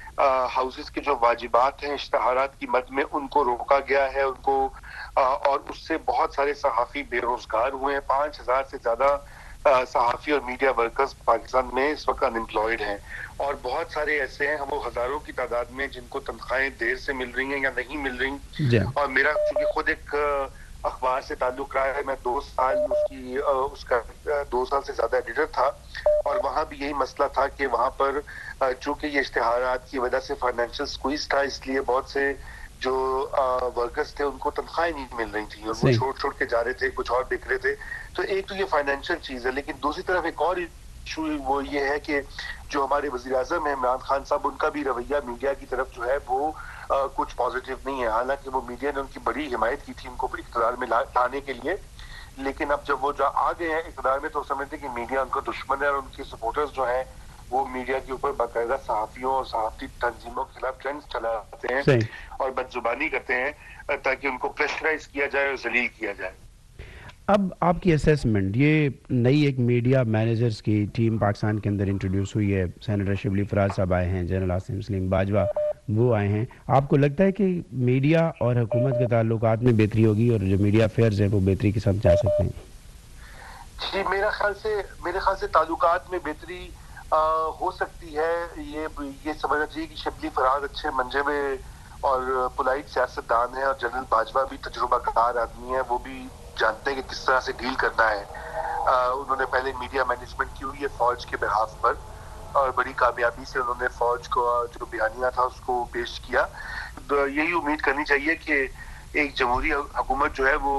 ہاؤسز کے جو واجبات ہیں اشتہارات کی مد میں ان کو روکا گیا ہے، ان کو اور اس سے بہت سارے صحافی بے روزگار ہوئے ہیں. پانچ ہزار سے زیادہ صحافی اور میڈیا ورکرز پاکستان میں اس وقت ان امپلائڈ ہیں، اور بہت سارے ایسے ہیں ہم وہ ہزاروں کی تعداد میں جن کو تنخواہیں دیر سے مل رہی ہیں یا نہیں مل رہی yeah. اور میرا چونکہ خود ایک اخبار سے تعلق رہا ہے، میں دو سال اس کی اس کا دو سال سے زیادہ ایڈیٹر تھا، اور وہاں بھی یہی مسئلہ تھا کہ وہاں پر چونکہ یہ اشتہارات کی وجہ سے فائنینشیل سکویز تھا، اس لیے بہت سے جو ورکرز تھے ان کو تنخواہیں نہیں مل رہی تھیں اور وہ چھوڑ چھوڑ کے جا رہے تھے، کچھ اور دیکھ رہے تھے. تو ایک تو یہ فائنینشیل چیز ہے، لیکن دوسری طرف ایک اور ایشو وہ یہ ہے کہ جو ہمارے وزیر اعظم ہیں عمران خان صاحب، ان کا بھی رویہ میڈیا کی طرف جو ہے وہ کچھ پازیٹیو نہیں ہے. حالانکہ وہ میڈیا نے ان کی بڑی حمایت کی تھی ان کو اقتدار میں لانے کے لیے، لیکن اب جب وہ جو آ گئے ہیں اقتدار میں تو سمجھتے کہ میڈیا ان کا دشمن ہے، اور ان کے سپورٹرز جو ہیں وہ میڈیا کے اوپر باقاعدہ صحافیوں اور صحافتی تنظیموں کے خلاف ٹرینڈز چلاتے ہیں اور بدزبانی کرتے ہیں تاکہ ان کو پریشرائز کیا جائے اور ذلیل کیا جائے. اب آپ کی اسیسمنٹ، یہ نئی ایک میڈیا مینیجرز کی ٹیم پاکستان کے اندر انٹروڈیوس ہوئی ہے، سینیٹر شبلی فراز صاحب آئے ہیں، جنرل عاصم سلیم باجوہ وہ آئے ہیں. آپ کو لگتا ہے کہ میڈیا اور حکومت کے تعلقات میں بہتری ہوگی اور جو میڈیا افیئرز ہیں وہ بہتری کے ساتھ جا سکتے ہیں؟ جی میرا خیال سے میرے خیال سے تعلقات میں بہتری ہو سکتی ہے. یہ یہ سمجھنا چاہیے کہ شبلی فرحات اچھے منجمے اور پولائٹ سیاستدان ہیں, اور جنرل باجوہ بھی تجربہ کار آدمی ہے, وہ بھی جانتے ہیں کہ کس طرح سے ڈیل کرنا ہے. انہوں نے پہلے میڈیا مینجمنٹ کی ہوئی ہے فوج کے بحاف پر, اور بڑی کامیابی سے انہوں نے فوج کو جو بیانیہ تھا اس کو پیش کیا. یہی امید کرنی چاہیے کہ ایک جمہوری حکومت جو ہے وہ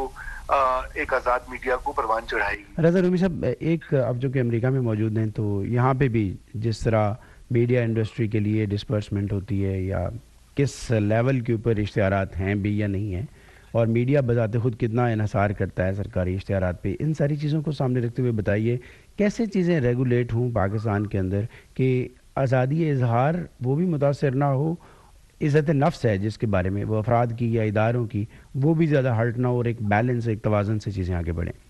ایک آزاد میڈیا کو پروان چڑھائے گی. رضا رومی صاحب, ایک اب جو کہ امریکہ میں موجود ہیں تو یہاں پہ بھی جس طرح میڈیا انڈسٹری کے لیے ڈسپرسمنٹ ہوتی ہے, یا کس لیول کے اوپر اشتہارات ہیں بھی یا نہیں ہیں, اور میڈیا بذات خود کتنا انحصار کرتا ہے سرکاری اشتہارات پہ, ان ساری چیزوں کو سامنے رکھتے ہوئے بتائیے کیسے چیزیں ریگولیٹ ہوں پاکستان کے اندر کہ آزادی اظہار وہ بھی متاثر نہ ہو, عزت نفس ہے جس کے بارے میں وہ افراد کی یا اداروں کی وہ بھی زیادہ ہرٹ نہ ہو, اور ایک بیلنس ایک توازن سے چیزیں آگے بڑھیں.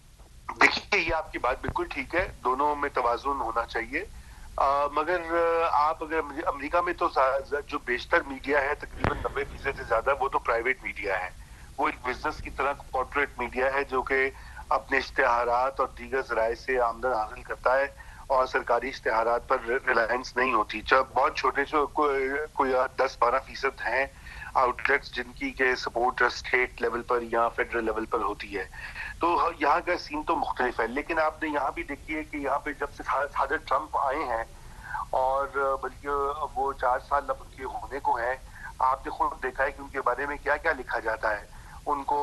دیکھیے یہ آپ کی بات بالکل ٹھیک ہے, دونوں میں توازن ہونا چاہیے. آ, مگر آپ اگر امریکہ میں تو جو بیشتر میڈیا ہے تقریباً نبے فیصد سے زیادہ وہ تو پرائیویٹ میڈیا ہے. وہ ایک بزنس کی طرح کارپوریٹ میڈیا ہے جو کہ اپنے اشتہارات اور دیگر ذرائع سے آمدن حاصل کرتا ہے, اور سرکاری اشتہارات پر ریلائنس نہیں ہوتی. جب بہت چھوٹے سے کوئی دس بارہ فیصد ہیں آؤٹ لیٹس جن کی کہ سپورٹ اسٹیٹ لیول پر یا فیڈرل لیول پر ہوتی ہے, تو یہاں کا سین تو مختلف ہے. لیکن آپ نے یہاں بھی دیکھیے کہ یہاں پہ جب سے صدر ٹرمپ آئے ہیں, اور بلکہ وہ چار سال اب ان کے ہونے کو ہیں, آپ نے خود دیکھا ہے کہ ان کے بارے میں کیا کیا لکھا جاتا ہے. ان کو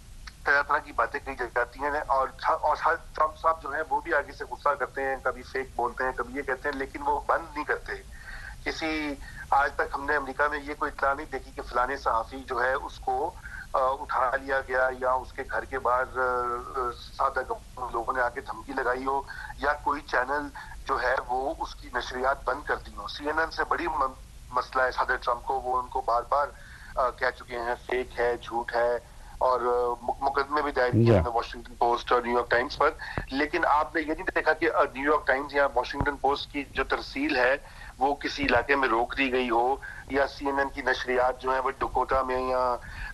طرح طرح کی باتیں کہی جاتی ہیں, اور اور ٹرمپ صاحب جو ہیں وہ بھی آگے سے غصہ کرتے ہیں, کبھی فیک بولتے ہیں, کبھی یہ کہتے ہیں, لیکن وہ بند نہیں کرتے. کسی آج تک ہم نے امریکہ میں یہ کوئی اطلاع نہیں دیکھی کہ فلانے صحافی جو ہے اس کو اٹھا لیا گیا, یا اس کے گھر کے باہر سادہ لوگوں نے آ کے دھمکی لگائی ہو, یا کوئی چینل جو ہے وہ اس کی نشریات بند کر دی ہو. سی این این سے بڑی مسئلہ ہے صدر ٹرمپ کو, وہ ان کو بار بار کہہ چکے ہیں فیک ہے, جھوٹ ہے, اور مقدمے بھی دائر کیے ہیں واشنگٹن پوسٹ اور نیو یارک ٹائمز پر. لیکن آپ نے یہ نہیں دیکھا کہ نیو یارک ٹائمز یا واشنگٹن پوسٹ کی جو ترسیل ہے وہ کسی علاقے میں روک دی گئی ہو, یا سی این این کی نشریات جو ہیں وہ ڈکوٹا میں یا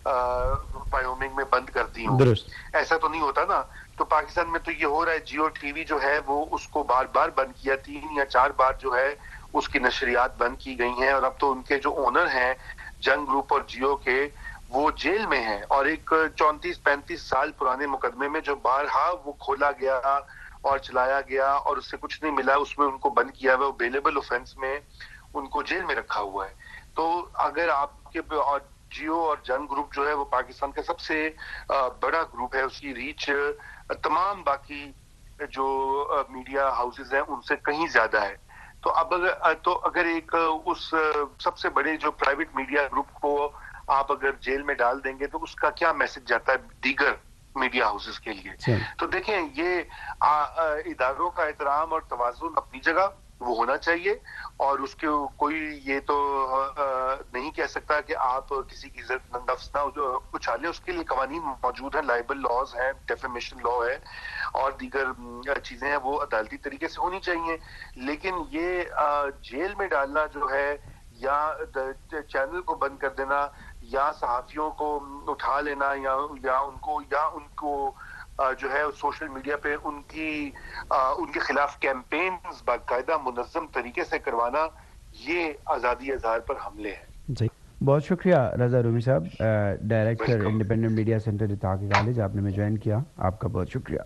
وائیومنگ میں بند کر دی ہوں. ایسا تو نہیں ہوتا نا. تو پاکستان میں تو یہ ہو رہا ہے, جیو ٹی وی جو ہے وہ اس کو بار بار بند کیا, تین یا چار بار جو ہے اس کی نشریات بند کی گئی ہیں, اور اب تو ان کے جو اونر ہیں جنگ گروپ اور جیو کے وہ جیل میں ہیں, اور ایک چونتیس پینتیس سال پرانے مقدمے میں جو بارہا وہ کھولا گیا اور چلایا گیا اور اس سے کچھ نہیں ملا, اس میں ان کو بند کیا ہوا ہے, اویلیبل اوفینس میں ان کو جیل میں رکھا ہوا ہے. تو اگر آپ کے اور جیو اور جنگ گروپ جو ہے وہ پاکستان کا سب سے بڑا گروپ ہے, اس کی ریچ تمام باقی جو میڈیا ہاؤسز ہیں ان سے کہیں زیادہ ہے. تو اب اگر تو اگر ایک اس سب سے بڑے جو پرائیویٹ میڈیا گروپ کو آپ اگر جیل میں ڈال دیں گے تو اس کا کیا میسج جاتا ہے دیگر میڈیا ہاؤسز کے لیے. تو دیکھیں یہ اداروں کا احترام اور توازن اپنی جگہ وہ ہونا چاہیے, اور اس کے کوئی یہ تو نہیں کہہ سکتا کہ آپ کسی کی عزت نفس نہ اچھالیں. اس کے لیے قوانین موجود ہیں, لائبل لاز ہیں, ڈیفیمیشن لا ہے, اور دیگر چیزیں ہیں وہ عدالتی طریقے سے ہونی چاہیے. لیکن یہ جیل میں ڈالنا جو ہے, یا چینل کو بند کر دینا, یا صحافیوں کو اٹھا لینا, یا یا ان کو یا ان کو جو ہے سوشل میڈیا پہ ان کی ان کے خلاف کیمپینز باقاعدہ منظم طریقے سے کروانا, یہ آزادی اظہار پر حملے ہیں. جی بہت شکریہ رضا رومی صاحب, director independent media center Ittehad college, آپ نے میں جوائن کیا, آپ کا بہت شکریہ.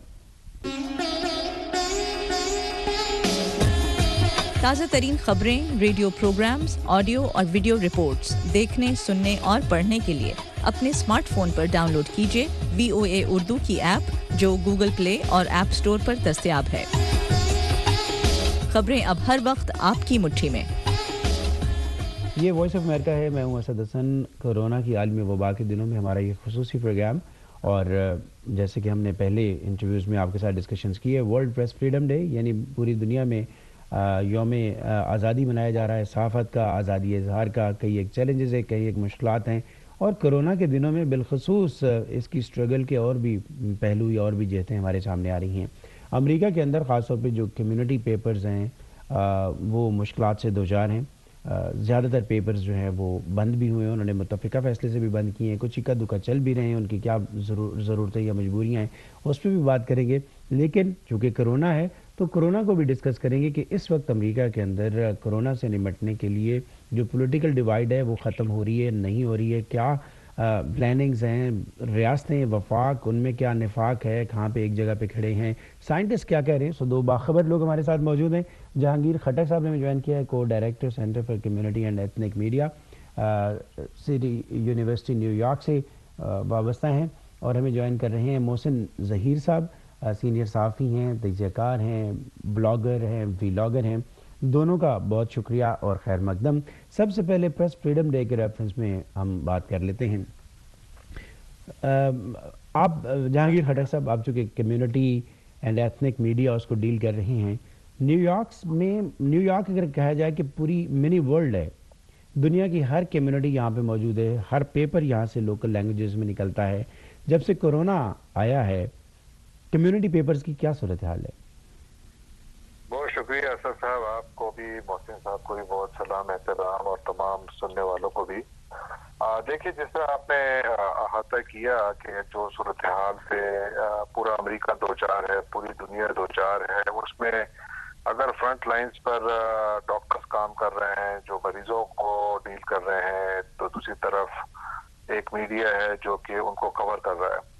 تازہ ترین خبریں, ریڈیو پروگرامز, آڈیو اور ویڈیو رپورٹس دیکھنے, سننے اور پڑھنے کے لیے اپنے اسمارٹ فون پر ڈاؤن لوڈ کیجیے وی او اے اردو کی ایپ جو گوگل پلے اور ایپ سٹور پر دستیاب ہے. خبریں اب ہر وقت آپ کی مٹھی میں. یہ وائس آف امریکہ ہے, میں ہوں اسد حسن. کورونا کی عالمی وبا کے دنوں میں ہمارا یہ خصوصی پروگرام, اور جیسے کہ ہم نے پہلے انٹرویوز میں آپ کے ساتھ ڈسکشنز کی ہے, ورلڈ پریس فریڈم ڈے یعنی پوری دنیا میں یوم آزادی منایا جا رہا ہے, صحافت کا, آزادی اظہار کا. کئی ایک چیلنجز ہیں, کئی ایک مشکلات ہیں, اور کرونا کے دنوں میں بالخصوص اس کی سٹرگل کے اور بھی پہلو یا اور بھی جہتیں ہمارے سامنے آ رہی ہیں. امریکہ کے اندر خاص طور پہ جو کمیونٹی پیپرز ہیں وہ مشکلات سے دوچار ہیں. زیادہ تر پیپرز جو ہیں وہ بند بھی ہوئے ہیں، انہوں نے متفقہ فیصلے سے بھی بند کیے ہیں، کچھ اکا دکا چل بھی رہے ہیں، ان کی کیا ضرورتیں یا مجبوریاں ہیں اس پہ بھی بات کریں گے. لیکن چونکہ کرونا ہے تو کرونا کو بھی ڈسکس کریں گے کہ اس وقت امریکہ کے اندر کرونا سے نمٹنے کے لیے جو پولیٹیکل ڈیوائیڈ ہے وہ ختم ہو رہی ہے نہیں ہو رہی ہے، کیا پلاننگز ہیں، ریاستیں وفاق ان میں کیا نفاق ہے، کہاں پہ ایک جگہ پہ کھڑے ہیں، سائنٹسٹ کیا کہہ رہے ہیں. سو دو باخبر لوگ ہمارے ساتھ موجود ہیں. جہانگیر خٹک صاحب نے جوائن کیا ہے، کو director center for community and ethnic media, city university New York سے وابستہ ہیں. اور ہمیں جوائن کر رہے ہیں محسن ظہیر صاحب، سینئر صحافی ہیں، تجزیہ کار ہیں، بلاگر ہیں، ویلاگر ہیں. دونوں کا بہت شکریہ اور خیر مقدم. سب سے پہلے پریس فریڈم ڈے کے ریفرنس میں ہم بات کر لیتے ہیں. آپ جہانگیر خٹک صاحب، آپ چونکہ کمیونٹی اینڈ ایتھنک میڈیا اس کو ڈیل کر رہے ہیں، نیو یارک میں نیو یارک اگر کہا جائے کہ پوری منی ورلڈ ہے، دنیا کی ہر کمیونٹی یہاں پہ موجود ہے، ہر پیپر یہاں سے لوکل لینگویجز میں نکلتا ہے. جب سے کرونا آیا ہے کمیونٹی پیپرز کی کیا صورتحال ہے؟ بہت شکریہ اسد صاحب، آپ کو بھی، محسن صاحب کو بھی بہت سلام احترام، اور تمام سننے والوں کو بھی. دیکھیے، جس طرح آپ نے احاطہ کیا کہ جو صورتحال سے پورا امریکہ دو چار ہے، پوری دنیا دو چار ہے، اس میں اگر فرنٹ لائنز پر ڈاکٹرز کام کر رہے ہیں جو مریضوں کو ڈیل کر رہے ہیں، تو دوسری طرف ایک میڈیا ہے جو کہ ان کو کور کر رہا ہے،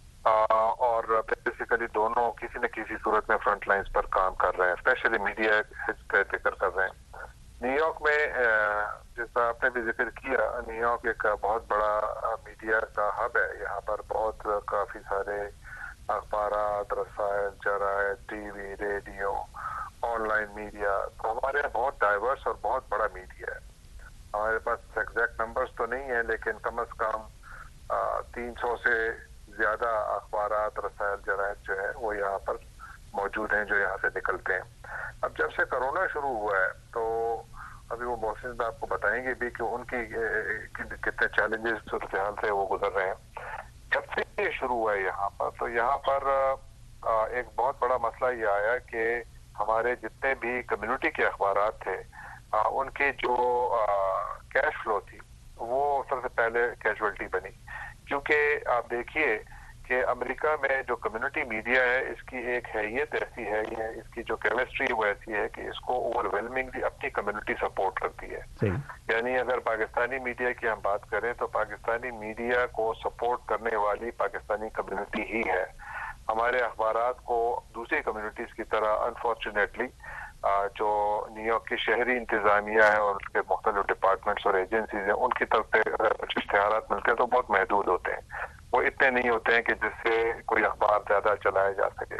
اور بیسیکلی دونوں کسی نہ کسی صورت میں فرنٹ لائنز پر کام کر رہے ہیں، اسپیشلی میڈیا ذکر کر رہے ہیں. نیو یارک میں جس طرح آپ نے بھی ذکر کیا، نیو یارک ایک بہت بڑا میڈیا کا ہب ہے. یہاں پر بہت کافی سارے اخبارات، رسائل، جرائد، T V, radio, online media, تو ہمارے یہاں بہت ڈائیورس اور بہت بڑا میڈیا ہے. ہمارے پاس ایگزیکٹ نمبرز تو نہیں ہیں، لیکن کم از کم تین سو سے زیادہ اخبارات، رسائل، جرائد جو ہے وہ یہاں پر موجود ہیں جو یہاں سے نکلتے ہیں. اب جب سے کرونا شروع ہوا ہے تو ابھی وہ محسن آپ کو بتائیں گے بھی کہ ان کی کتنے چیلنجز صورتحال سے وہ گزر رہے ہیں. جب سے یہ شروع ہوا ہے یہاں پر، تو یہاں پر ایک بہت بڑا مسئلہ یہ آیا کہ ہمارے جتنے بھی کمیونٹی کے اخبارات تھے ان کی جو کیش فلو تھی وہ سب سے پہلے کیجویلٹی بنی. کیونکہ آپ دیکھیے کہ امریکہ میں جو کمیونٹی میڈیا ہے اس کی ایک حیثیت ایسی ہے، یہ اس کی جو کیمسٹری وہ ایسی ہے کہ اس کو اوور ویلمنگلی اپنی کمیونٹی سپورٹ کرتی ہے. یعنی اگر پاکستانی میڈیا کی ہم بات کریں تو پاکستانی میڈیا کو سپورٹ کرنے والی پاکستانی کمیونٹی ہی ہے. ہمارے اخبارات کو دوسری کمیونٹیز کی طرح انفارچونیٹلی جو نیو یارک کی شہری انتظامیہ ہے اور اس کے مختلف ڈپارٹمنٹس اور ایجنسیز ہیں ان کی طرف سے اگر کچھ اشتہارات ملتے ہیں تو بہت محدود ہوتے ہیں، وہ اتنے نہیں ہوتے ہیں کہ جس سے کوئی اخبار زیادہ چلایا جا سکے.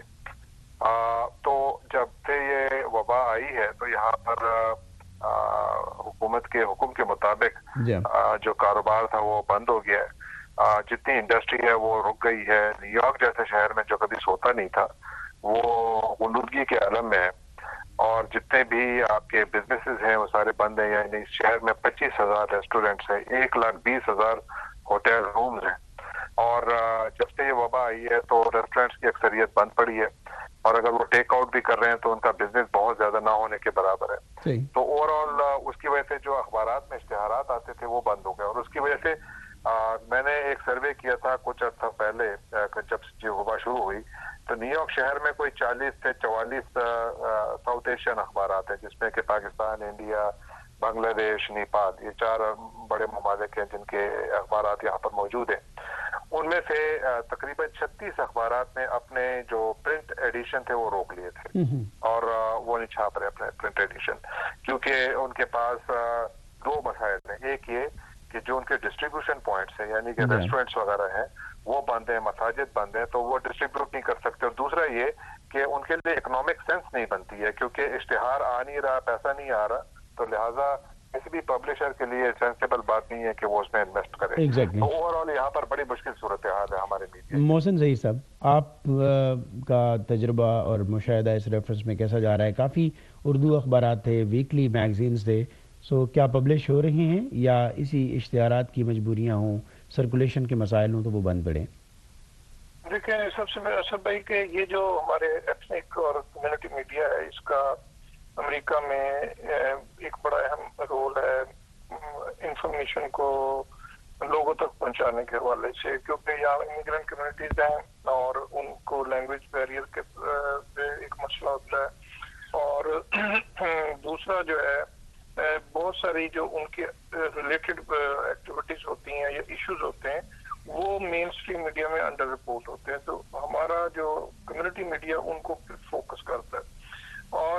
آ, تو جب سے یہ وبا آئی ہے تو یہاں پر آ, حکومت کے حکم کے مطابق آ, جو کاروبار تھا وہ بند ہو گیا ہے. آ, جتنی انڈسٹری ہے وہ رک گئی ہے. نیو یارک جیسے شہر میں جو کبھی سوتا نہیں تھا وہ غنودگی کے عالم میں ہے، اور جتنے بھی آپ کے بزنسز ہیں وہ سارے بند ہیں. یعنی اس شہر میں پچیس ہزار ریسٹورینٹس ہیں، ایک لاکھ بیس ہزار ہوٹل رومز ہیں، اور جب سے یہ وبا آئی ہے تو ریسٹورینٹس کی اکثریت بند پڑی ہے، اور اگر وہ ٹیک آؤٹ بھی کر رہے ہیں تو ان کا بزنس بہت زیادہ نہ ہونے کے برابر ہے. تو اوور آل اس کی وجہ سے جو اخبارات میں اشتہارات آتے تھے وہ بند ہو گئے، اور اس کی وجہ سے میں نے ایک سروے کیا تھا کچھ عرصہ پہلے جب یہ وبا شروع ہوئی، تو نیو یارک شہر میں کوئی چالیس سے چوالیس ساؤتھ ایشین اخبارات ہیں، جس میں کہ پاکستان، انڈیا، بنگلہ دیش، نیپال، یہ چار بڑے ممالک ہیں جن کے اخبارات یہاں پر موجود ہیں. ان میں سے تقریباً چھتیس اخبارات نے اپنے جو پرنٹ ایڈیشن تھے وہ روک لیے تھے، اور وہ نہیں چھاپ رہے اپنے پرنٹ ایڈیشن، کیونکہ ان کے پاس دو مسائل ہیں. ایک یہ کہ جو ان کے ڈسٹریبیوشن پوائنٹس ہیں، یعنی کہ ریسٹورینٹس وغیرہ ہیں وہ بند ہیں، مساجد بند ہیں، تو وہ ڈسٹریبیوٹ نہیں کر سکتے. اور دوسرا یہ کہ ان کے لیے اکنامک سینس نہیں بنتی ہے، کیونکہ اشتہار آ نہیں رہا، پیسہ نہیں آ رہا، تو لہٰذا کسی بھی پبلشر کے لیے سینسیبل بات نہیں ہے کہ وہ اس میں انویسٹ کرے. exactly. تو اوور آل یہاں پر بڑی مشکل صورتحال ہے ہمارے میڈیا. محسن ظہیر صاحب، آپ کا تجربہ اور مشاہدہ اس ریفرنس میں کیسا جا رہا ہے؟ کافی اردو اخبارات تھے، ویکلی میگزینز تھے، سو کیا پبلش ہو رہے ہیں یا اسی اشتہارات کی مجبوریاں ہوں، سرکولیشن کے مسائل ہوں تو وہ بند پڑے؟ دیکھیں، سب سے اسد بھائی کہ یہ جو ہمارے ایتھنک اور کمیونٹی میڈیا ہے اس کا امریکہ میں ایک بڑا اہم رول ہے انفارمیشن کو لوگوں تک پہنچانے کے حوالے سے، کیونکہ یہاں امیگرینٹ کمیونٹیز ہیں اور ان کو لینگویج بیریئر کے ایک مسئلہ ہوتا ہے، اور دوسرا جو ہے بہت ساری جو ان کے ریلیٹڈ ایکٹیویٹیز ہوتی ہیں یا ایشوز ہوتے ہیں وہ مین اسٹریم میڈیا میں انڈر رپورٹ ہوتے ہیں، تو ہمارا جو کمیونٹی میڈیا ان کو فوکس کرتا ہے۔ اور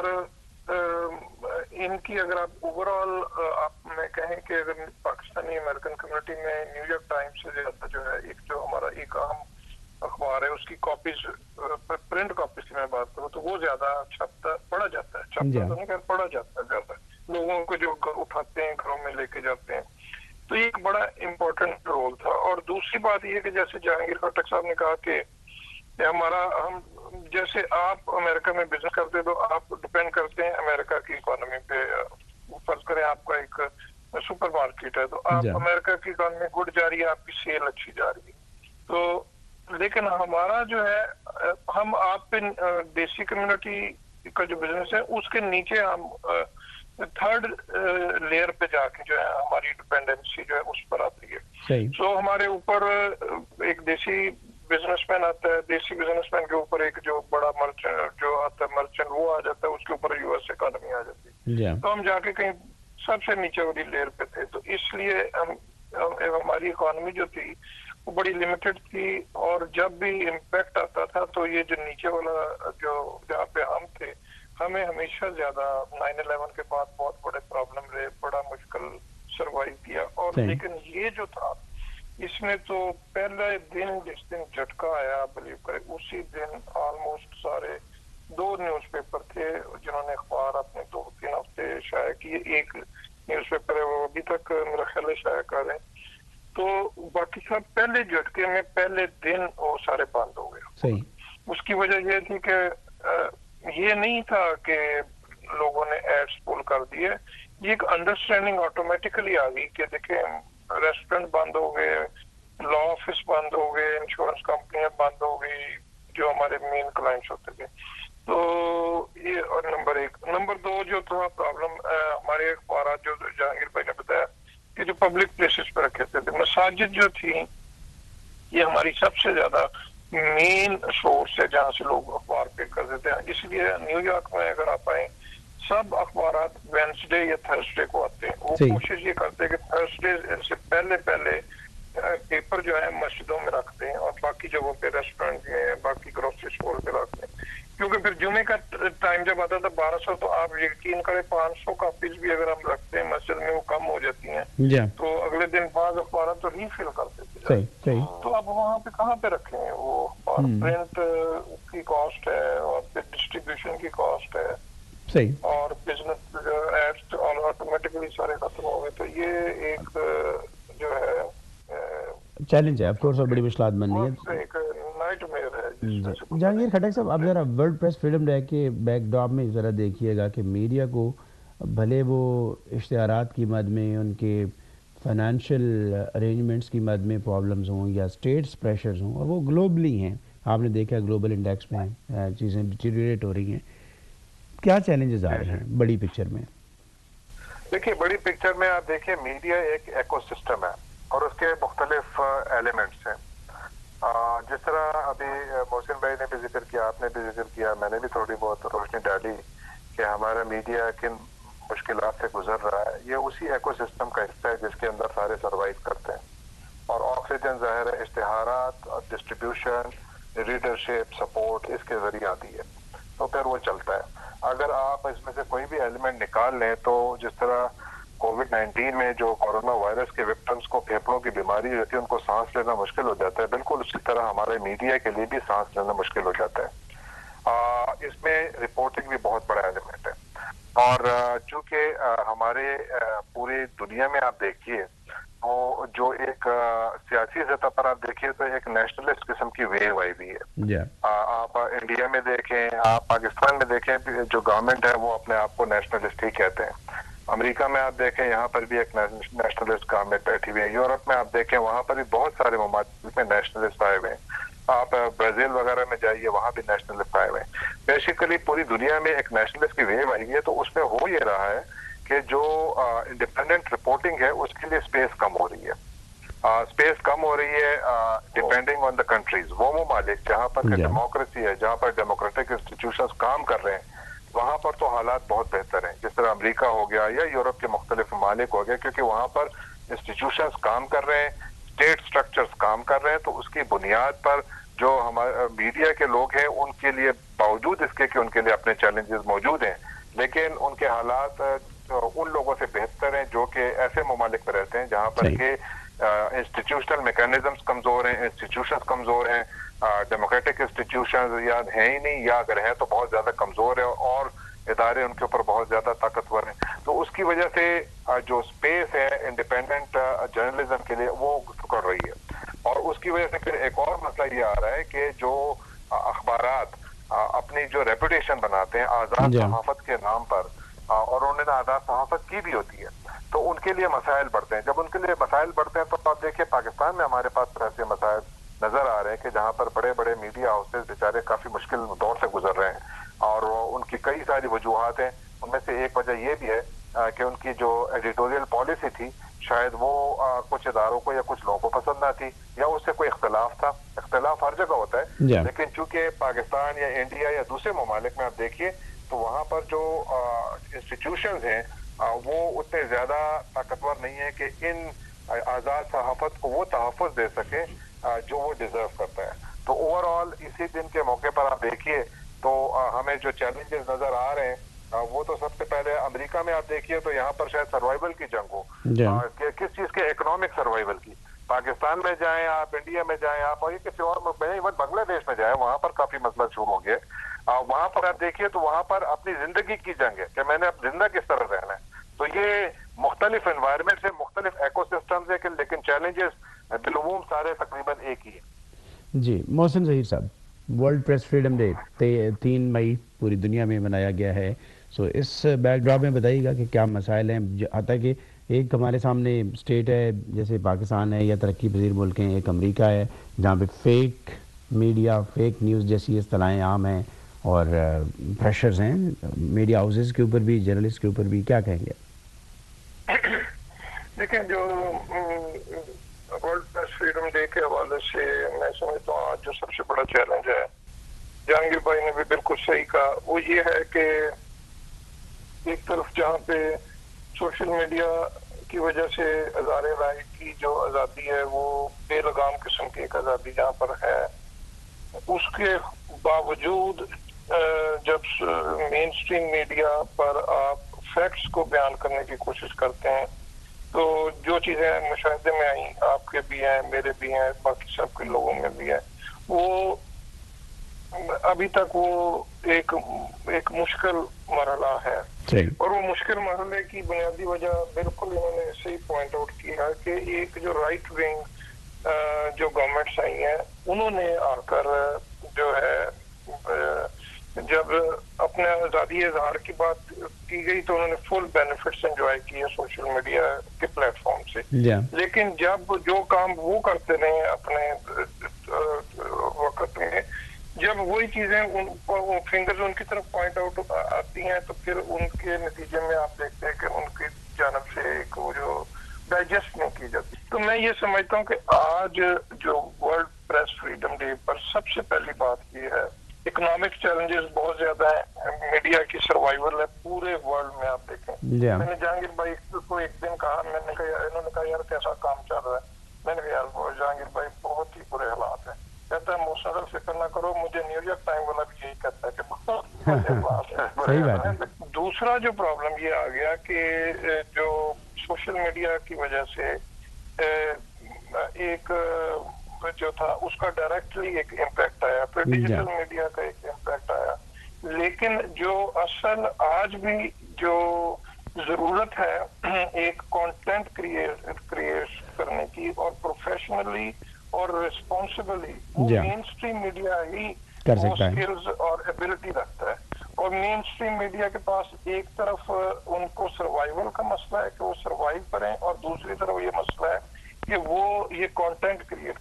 ان کی اگر آپ اوور آل آپ میں کہیں کہ اگر پاکستانی امریکن کمیونٹی میں نیو یارک ٹائمز سے زیادہ جو ہے ایک جو ہمارا ایک اہم اخبار ہے اس کی کاپیز پرنٹ کاپیز کی میں بات کروں تو وہ زیادہ چھپتا پڑھا جاتا ہے، چھپتا تو نہیں کہ پڑھا جاتا ہے زیادہ لوگوں کو جو اٹھاتے ہیں گھروں میں لے کے جاتے ہیں، تو یہ ایک بڑا امپورٹنٹ رول تھا۔ اور دوسری بات یہ کہ جیسے جہانگیر خٹک صاحب نے کہا کہ ہمارا ہم جیسے آپ امریکہ میں بزنس کرتے تو آپ ڈپینڈ کرتے ہیں امریکہ کی اکانومی پہ، فرض کریں آپ کا ایک سپر مارکیٹ ہے تو آپ امریکہ کی اکانومی گڈ جا رہی ہے، آپ کی سیل اچھی جا رہی ہے، تو لیکن ہمارا جو ہے ہم آپ پہ دیسی کمیونٹی کا جو بزنس ہے اس کے نیچے ہم تھرڈ لیئر پہ جا کے جو ہے ہماری ڈپینڈنسی جو ہے اس پر آتی ہے، سو ہمارے اوپر ایک دیسی بزنس مین آتا ہے، دیسی بزنس مین کے اوپر ایک جو بڑا مرچنٹ جو آتا ہے مرچنٹ وہ آ جاتا ہے، اس کے اوپر یو ایس اکانومی آ جاتی ہے، تو ہم جا کے کہیں سب سے نیچے والی لیئر پہ تھے، تو اس لیے ہم ہماری اکانومی جو تھی وہ بڑی لمیٹڈ تھی، اور جب بھی امپیکٹ آتا تھا تو یہ جو نیچے والا جو جہاں پہ ہم تھے ہمیں ہمیشہ زیادہ نائن الیون کے بعد بہت بڑے پرابلم رہے، بڑا مشکل سروائیو کیا، اور لیکن یہ جو تھا اس میں تو پہلے دن جس دن جھٹکا آیا بلیو کرے اسی دن آلموسٹ سارے دو نیوز پیپر تھے جنہوں نے اخبار اپنے دو تین ہفتے شائع کیے، ایک نیوز پیپر ہے وہ ابھی تک میرا خیال ہے شائع کر رہے ہیں، تو باقی سب پہلے جھٹکے میں پہلے دن وہ سارے بند ہو گئے۔ اس کی وجہ یہ تھی کہ یہ نہیں تھا کہ لوگوں نے ایڈس پول کر دیے، یہ ایک انڈرسٹینڈنگ آٹومیٹکلی آ گئی کہ دیکھیں ریسٹورینٹ بند ہو گئے، لا آفس بند ہو گئے، انشورنس کمپنیاں بند ہو گئی جو ہمارے مین کلائنٹس ہوتے تھے، تو یہ اور نمبر ایک نمبر دو جو تھا پرابلم ہمارے اخبارات جو جہانگیر بھائی نے بتایا کہ جو پبلک پلیسز پہ رکھے تھے مساجد جو تھی یہ ہماری سب سے زیادہ مین سورس ہے جہاں سے لوگ اخبار پہ کر دیتے ہیں، اس لیے نیو یارک میں اگر آپ آئیں سب اخبارات وینسڈے یا تھرسڈے کو آتے ہیں، وہ کوشش یہ کرتے ہیں کہ تھرسڈے سے پہلے پہلے پیپر جو ہے مسجدوں میں رکھتے ہیں اور باقی جگہوں پہ ریسٹورینٹ میں باقی گروسری اسٹور پہ رکھتے ہیں، کیونکہ پھر جمعے کا ٹائم جب آتا تھا بارہ سو تو آپ یقین کریں پانچ سو کاپیز بھی اگر ہم رکھتے ہیں مسجد میں وہ کم ہو جاتی ہیں، تو اگلے دن بعض اخبارات تو ریفل کرتے تھے، تو اب وہاں پہ کہاں پہ رکھیں گے وہ اور پرنٹ کی کاسٹ ہے اور پھر ڈسٹریبیوشن کی کاسٹ ہے اور بزنس ایڈس آٹومیٹکلی سارے ختم ہو گئے، تو یہ ایک جو ہے چیلنج ہے آف کورس اور بڑی مشکلات بن رہی ہے، ایک نائٹ میئر ہے۔ جہانگیر کھٹک صاحب اب ذرا ورلڈ پریس فریڈم ڈے کے بیک ڈراپ میں ذرا دیکھیے گا کہ میڈیا کو بھلے وہ اشتہارات کی مد میں ان کے فائنینشیل ارینجمنٹس کی مد میں پرابلمز ہوں یا اسٹیٹس پریشرز ہوں اور وہ گلوبلی ہیں، آپ نے دیکھا گلوبل انڈیکس میں چیزیں ڈیٹیریٹ ہو رہی ہیں، کیا چیلنجز آ رہے ہیں بڑی پکچر میں؟ دیکھیے بڑی پکچر میں آپ دیکھیں میڈیا ایک ایکو سسٹم ہے اور اس کے مختلف ایلیمنٹس ہیں، جس طرح ابھی محسن بھائی نے بھی ذکر کیا، آپ نے بھی ذکر کیا، میں نے بھی تھوڑی بہت روشنی ڈالی کہ ہمارا میڈیا کن مشکلات سے گزر رہا ہے، یہ اسی ایکو سسٹم کا حصہ ہے جس کے اندر سارے سروائیو کرتے ہیں، اور آکسیجن ظاہر ہے اشتہارات اور ڈسٹریبیوشن ریڈرشپ سپورٹ اس کے ذریعے آتی ہے، تو پھر وہ چلتا ہے۔ اگر آپ اس میں سے کوئی بھی ایلیمنٹ نکال لیں تو جس طرح کووڈ نائنٹین میں جو کورونا وائرس کے وکٹمس کو پھیپھڑوں کی بیماری ہوتی ہے ان کو سانس لینا مشکل ہو جاتا ہے، بالکل اسی طرح ہمارے میڈیا کے لیے بھی سانس لینا مشکل ہو جاتا ہے، اس میں رپورٹنگ بھی بہت بڑا ایلیمنٹ ہے، اور چونکہ ہمارے پوری دنیا میں آپ دیکھیے تو جو ایک سیاسی سطح پر آپ دیکھیے تو ایک نیشنلسٹ قسم کی ویو آئی ہوئی ہے، آپ انڈیا میں دیکھیں، آپ پاکستان میں دیکھیں جو گورنمنٹ ہے وہ اپنے آپ کو نیشنلسٹ ہی کہتے ہیں، امریکہ میں آپ دیکھیں یہاں پر بھی ایک نیشنلسٹ گورنمنٹ بیٹھی ہوئی ہے، یورپ میں آپ دیکھیں وہاں پر بھی بہت سارے ممالک میں نیشنلسٹ آئے ہوئے ہیں، آپ برازیل وغیرہ میں جائیے وہاں بھی نیشنلسٹ آئے ہوئے ہیں. بیسیکلی پوری دنیا میں ایک نیشنلسٹ کی ویو آئی ہے, تو اس میں ہو یہ رہا ہے کہ جو انڈیپینڈنٹ رپورٹنگ ہے اس کے لیے اسپیس کم ہو رہی ہے. اسپیس کم ہو رہی ہے ڈیپینڈنگ آن دا کنٹریز. وہ ممالک جہاں پر ڈیموکریسی ہے, جہاں پر ڈیموکریٹک انسٹیٹیوشنز کام کر رہے ہیں, وہاں پر تو حالات بہت بہتر ہیں, جس طرح امریکہ ہو گیا یا یورپ کے مختلف ممالک ہو گئے, کیونکہ وہاں پر انسٹیٹیوشنز کام کر رہے ہیں, اسٹیٹ اسٹرکچرز کام کر رہے ہیں. تو اس کی بنیاد پر جو ہمارے میڈیا کے لوگ ہیں ان کے لیے باوجود اس کے کہ ان کے لیے اپنے چیلنجز موجود ہیں, لیکن ان کے حالات ان لوگوں سے بہتر ہیں جو کہ ایسے ممالک میں رہتے ہیں جہاں پر کہ انسٹیٹیوشنل میکینزمز کمزور ہیں, انسٹیٹیوشنز کمزور ہیں, ڈیموکریٹک انسٹیٹیوشنز یا ہیں ہی نہیں, یا اگر ہیں تو بہت زیادہ کمزور ہے, اور ادارے ان کے اوپر بہت زیادہ طاقتور ہیں. تو اس کی وجہ سے جو اسپیس ہے انڈیپینڈنٹ جرنلزم کے لیے وہ سکڑ رہی ہے. اور اس کی وجہ سے پھر ایک اور مسئلہ یہ آ رہا ہے کہ جو اخبارات اپنی جو ریپوٹیشن بناتے ہیں آزاد صحافت کے نام پر, اور انہوں نے آزاد صحافت کی بھی ہوتی ہے, تو ان کے لیے مسائل بڑھتے ہیں. جب ان کے لیے مسائل بڑھتے ہیں تو آپ دیکھیں پاکستان میں ہمارے پاس ایسے مسائل نظر آ رہے ہیں کہ جہاں پر بڑے بڑے میڈیا ہاؤسز بیچارے کافی مشکل دور سے گزر رہے ہیں, اور ان کی کئی ساری وجوہات ہیں. ان میں سے ایک وجہ یہ بھی ہے کہ ان کی جو ایڈیٹوریل پالیسی تھی شاید وہ کچھ اداروں کو یا کچھ لوگوں کو پسند نہ تھی, یا اس سے کوئی اختلاف تھا. اختلاف ہر جگہ ہوتا ہے, لیکن چونکہ پاکستان یا انڈیا یا دوسرے ممالک میں آپ دیکھیے تو وہاں پر جو انسٹیٹیوشنز ہیں وہ اتنے زیادہ طاقتور نہیں ہیں کہ ان آزاد صحافت کو وہ تحفظ دے سکے جو وہ ڈیزرو کرتا ہے. تو اوور آل اسی دن کے موقع پر آپ دیکھیے تو ہمیں جو چیلنجز نظر آ رہے ہیں وہ تو سب سے پہلے امریکہ میں آپ دیکھیے تو یہاں پر شاید سروائیول کی جنگ ہو, کہ کس چیز کے اکنامک سروائیول کی. پاکستان میں جائیں آپ, انڈیا میں جائیں آپ, اور یہ کسی اور ملک میں ایون بنگلہ دیش میں جائیں, وہاں پر کافی مسئلہ شروع ہو گیا. وہاں پر آپ دیکھیے تو وہاں پر اپنی زندگی کی جنگ ہے کہ میں نے اب زندہ کس طرح رہنا ہے. تو یہ مختلف انوائرمنٹ سے مختلف ایکو سسٹمز ہے, لیکن چیلنجز بالعموم سارے تقریباً ایک ہی ہیں. جی محسن ظہیر صاحب, ورلڈ پریس فریڈم ڈے تین مئی پوری دنیا میں منایا گیا ہے. سو اس بیک ڈراپ میں بتائیے گا کہ کیا مسائل ہیں, حتیٰ کہ ایک ہمارے سامنے اسٹیٹ ہے جیسے پاکستان ہے یا ترقی پذیر ملک ہیں, ایک امریکہ ہے جہاں پہ فیک میڈیا, فیک نیوز جیسی اصطلاحیں عام ہیں اور پریشرز ہیں میڈیا ہاؤسز کے اوپر بھی, جرنلسٹ کے اوپر بھی. کیا کہیں گے؟ دیکھیں جو ورلڈ پریس فریڈم ڈے کے حوالے سے میں سمجھتا ہوں آج جو سب سے بڑا چیلنج ہے, جہانگیر بھائی نے بھی بالکل صحیح کہا, وہ یہ ہے کہ ایک طرف جہاں پہ سوشل میڈیا کی وجہ سے اظہار رائے کی جو آزادی ہے وہ بے لگام قسم کی ایک آزادی جہاں پر ہے, اس کے باوجود جب مین اسٹریم میڈیا پر آپ فیکٹس کو بیان کرنے کی کوشش کرتے ہیں تو جو چیزیں مشاہدے میں آئیں, آپ کے بھی ہیں, میرے بھی ہیں, باقی سب کے لوگوں میں بھی ہیں, وہ ابھی تک وہ ایک ایک مشکل مرحلہ ہے. اور وہ مشکل مرحلے کی بنیادی وجہ بالکل انہوں نے صحیح پوائنٹ آؤٹ کیا کہ ایک جو رائٹ ونگ جو گورنمنٹس آئی ہیں انہوں نے آ کر جو ہے جب اپنے آزادی اظہار کی بات کی گئی تو انہوں نے فل بینیفٹس انجوائے کیے سوشل میڈیا کے پلیٹ فارم سے, لیکن جب جو کام وہ کرتے رہے اپنے وقت میں, جب وہی چیزیں ان فنگرز ان کی طرف پوائنٹ آؤٹ آتی ہیں تو پھر ان کے نتیجے میں آپ دیکھتے ہیں کہ ان کی جانب سے ایک وہ جو ڈائجسٹ نہیں کی جاتی. تو میں یہ سمجھتا ہوں کہ آج جو ورلڈ پریس فریڈم ڈے پر سب سے پہلی بات یہ ہے, اکنامک چیلنجز بہت زیادہ ہیں, میڈیا کی سروائیول ہے پورے ورلڈ میں. آپ دیکھیں yeah. میں نے جہانگیر بھائی کو ایک دن کہا, میں نے کہا انہوں نے کہا یار کیسا کام چل رہا ہے, میں نے کہا یار جہانگیر بھائی بہت ہی برے حالات ہیں. کہتا ہے موسم فکر نہ کرو, مجھے نیو یارک ٹائم والا بھی یہی کہتا ہے کہ بہت صحیح بات ہے. دوسرا جو پرابلم یہ آ گیا کہ جو سوشل میڈیا کی وجہ سے ایک جو تھا اس کا ڈائریکٹلی ایک امپیکٹ آیا, پھر ڈیجیٹل میڈیا کا ایک امپیکٹ آیا, لیکن جو اصل آج بھی جو ضرورت ہے ایک کانٹینٹ کریٹ کرنے کی اور پروفیشنلی اور ریسپانسبلی, وہ مین اسٹریم میڈیا ہی وہ اسکلز اور ایبلٹی رکھتا ہے. اور مین اسٹریم میڈیا کے پاس ایک طرف ان کو سروائیول کا مسئلہ ہے کہ وہ سروائیو کریں, اور دوسری طرف یہ مسئلہ ہے کہ وہ یہ کانٹینٹ کریٹ کریں. آپ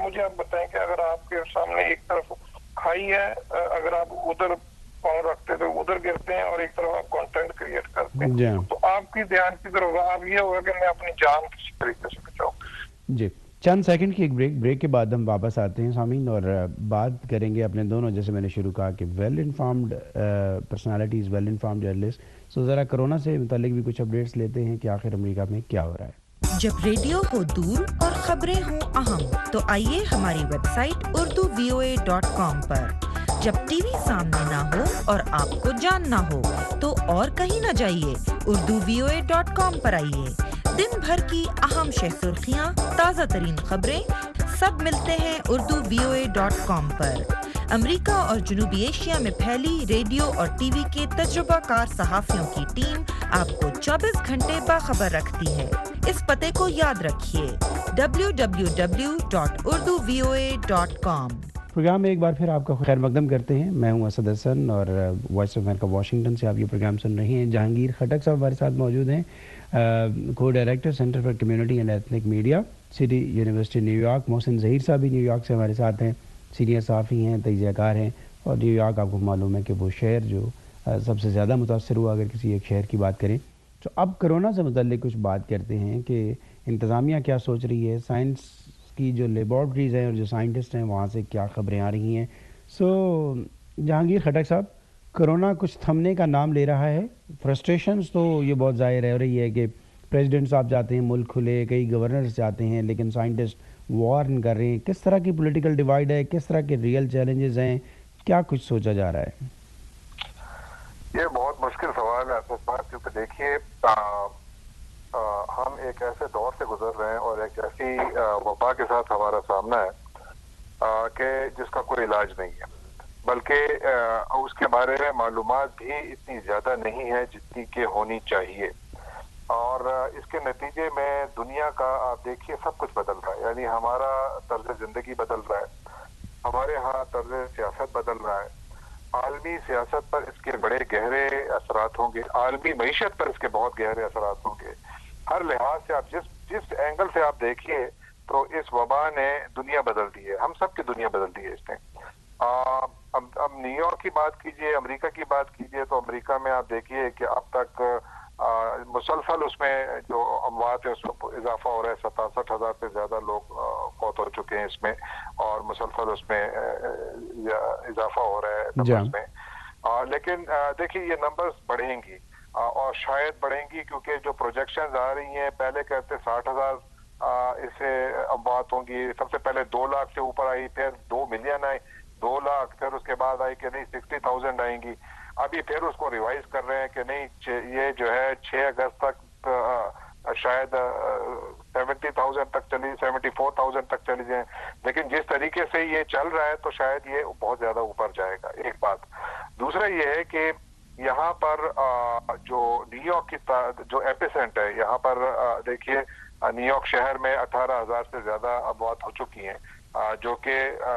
मुझे आप बताएं कि अगर आपके सामने एक तरफ खाई है, अगर आप उधर पाँव रखते तो उधर गिरते हैं और एक तरफ आप कंटेंट क्रिएट करते हैं, तो आपकी ध्यान की तरफ आप ये होगा कि मैं अपनी जान किसी तरीके से बचाऊं। जी, चंद सेकंड की एक ब्रेक ब्रेक के बाद हम वापस आते हैं सामीन, और बात करेंगे अपने दोनों, जैसे मैंने शुरू कहा कि well informed personalities, well informed journalist. So ज़रा कोरोना से मुतालिक भी कुछ अपडेट्स लेते हैं कि आखिर अमेरिका में क्या हो रहा है। जब रेडियो हो दूर और खबरें हों अहम, तो आइए हमारी website Urdu V O A dot com पर। जब टीवी सामने ना हो और आपको जानना हो तो और कहीं ना जाइए, Urdu V O A dot com पर आइए। दिन भर की अहम शह सुर्खियाँ, ताज़ा तरीन खबरें, सब मिलते हैं Urdu V O A dot com पर। अमेरिका और जनूबी एशिया में फैली रेडियो और टीवी के तजुर्बाकार सहाफ़ियों की टीम आपको चौबीस घंटे बाखबर रखती है। इस पते को याद रखिए, W W W dot Urdu V O A dot com. Program में एक बार फिर आपका खैर मकदम करते हैं। मैं हूं असद हसन और वॉइस ऑफ अमेरिका वाशिंगटन से आप ये प्रोग्राम सुन रहे हैं। जहांगीर खटक साहब हमारे साथ मौजूद हैं, को director center for community and ethnic media, city university New York. Mohsin Zaheer साहब भी न्यूयॉर्क से हमारे साथ हैं, सीनियर सहाफ़ी हैं, तजियाकार हैं, और न्यूयॉर्क आपको मालूम है कि वो शहर जो सबसे ज़्यादा मुतासर हुआ अगर किसी एक शहर की बात करें। तो अब कोरोना से मुतल्लिक़ कुछ बात करते हैं कि इंतज़ामिया क्या सोच रही है, साइंस की जो लेबॉर्ट्रीज़ हैं और जो साइंटिस्ट हैं वहाँ से क्या खबरें आ रही हैं। सो जहांगीर खटक साहब, कोरोना कुछ थमने का नाम ले रहा है। फ्रस्ट्रेशंस तो ये बहुत ज़ाहिर हो रही है कि प्रेसिडेंट साहब जाते हैं, मुल्क खुले, कई गवर्नर्स जाते हैं, लेकिन साइंटिस्ट वार्न कर रहे हैं। किस तरह की पॉलिटिकल डिवाइड है, किस तरह के रियल चैलेंजेस हैं, क्या कुछ सोचा जा रहा है? ये बहुत मुश्किल सवाल है क्योंकि देखिए हम एक ऐसे दौर से गुजर रहे हैं और एक ऐसी वबा के साथ हमारा सामना है कि जिसका कोई इलाज नहीं है, बल्कि उसके बारे में मालूमात भी इतनी ज़्यादा नहीं है जितनी कि होनी चाहिए। और इसके नतीजे में दुनिया का आप देखिए सब कुछ बदल रहा है, यानी हमारा तर्ज ज़िंदगी बदल रहा है, हमारे यहाँ तर्ज सियासत बदल रहा है, आलमी सियासत पर इसके बड़े गहरे असरात होंगे, आलमी मईशत पर इसके बहुत गहरे असरात होंगे। हर लिहाज से आप जिस जिस एंगल से आप देखिए तो इस वबा ने दुनिया बदल दी है, हम सब की दुनिया बदल दी है इसने। अब अब न्यूयॉर्क की बात कीजिए, अमेरिका की बात कीजिए, तो अमेरिका में आप देखिए कि अब तक मुसलसल उसमें जो अमवात है उसमें इजाफा हो रहा है, सतासठ हजार से ज्यादा लोग फौत हो चुके हैं इसमें, और मुसलसल उसमें इजाफा हो रहा है नंबर्स में। आ, लेकिन देखिए ये नंबर्स बढ़ेंगी आ, और शायद बढ़ेंगी क्योंकि जो प्रोजेक्शंस आ रही हैं, पहले कहते साठ हजार इससे अमवात होंगी, सबसे पहले दो लाख से ऊपर आई, फिर दो मिलियन आई, दो लाख, फिर उसके बाद आई कि नहीं सिक्सटी थाउजेंड आएंगी। अभी फिर उसको रिवाइज कर रहे हैं कि नहीं ये जो है छह अगस्त तक आ, शायद सेवेंटी थाउजेंड तक चली, सेवेंटी फोर थाउजेंड तक चली जाए। लेकिन जिस तरीके से ये चल रहा है तो शायद ये बहुत ज्यादा ऊपर जाएगा, एक बात। दूसरा ये है कि यहाँ पर आ, जो न्यूयॉर्क की जो एपिसेंट है, यहाँ पर देखिए न्यूयॉर्क शहर में अठारह हजार से ज्यादा अमवात हो चुकी हैं, जो कि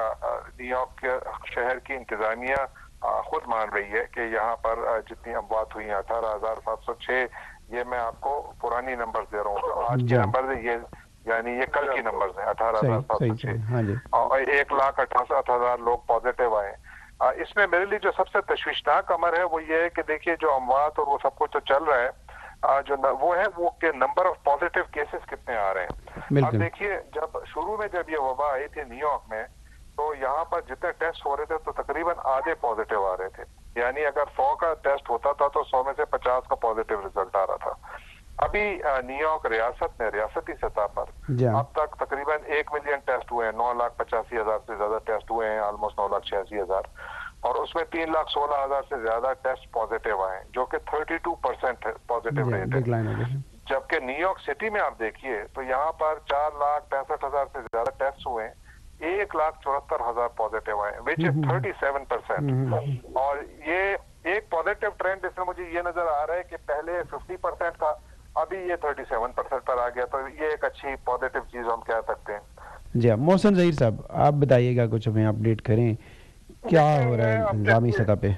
न्यूयॉर्क शहर की इंतजामिया खुद मान रही है कि यहाँ पर जितनी अमवात हुई हैं अठारह हजार सात सौ छह, ये मैं आपको पुरानी नंबर दे रहा हूँ, आज के नंबर ये यानी ये कल की नंबर्स हैं, अठारह हजार सात सौ छह और एक लाख अठासठ हजार लोग पॉजिटिव आए। इसमें मेरे लिए जो सबसे तशवीशनाक अमर है वो ये है कि देखिए जो अमवात और वो सब कुछ जो चल रहा है, जो न, वो है वो के नंबर ऑफ पॉजिटिव केसेस कितने आ रहे हैं। अब देखिए जब शुरू में जब ये वबा आई थी न्यूयॉर्क में, तो यहाँ पर जितने टेस्ट हो रहे थे तो तकरीबन आधे पॉजिटिव आ रहे थे, यानी अगर सौ का टेस्ट होता था तो सौ में से पचास का पॉजिटिव रिजल्ट आ रहा था। अभी न्यूयॉर्क रियासत में रियासती सतह पर अब तक तकरीबन एक मिलियन टेस्ट हुए हैं, नौ लाख पचासी हजार से ज्यादा टेस्ट हुए हैं, ऑलमोस्ट नौ लाख छियासी हजार, और उसमें तीन लाख सोलह हजार से ज्यादा टेस्ट पॉजिटिव आए, जो कि thirty two percent positive rate है। जबकि न्यूयॉर्क सिटी में आप देखिए तो यहाँ पर चार लाख पैंसठ हजार से ज्यादा टेस्ट हुए, एक लाख चौहत्तर हजार पॉजिटिव आए, which is thirty seven percent. और ये एक पॉजिटिव ट्रेंड इसमें मुझे ये नजर आ रहा है कि पहले फिफ्टी परसेंट था, अभी ये थर्टी सेवन परसेंट पर आ गया, तो ये एक अच्छी पॉजिटिव चीज हम कह सकते हैं। जी मोहसिन ज़हीर साहब, आप बताइएगा, कुछ हमें अपडेट करें, क्या हो रहा है निज़ामी सतह पे?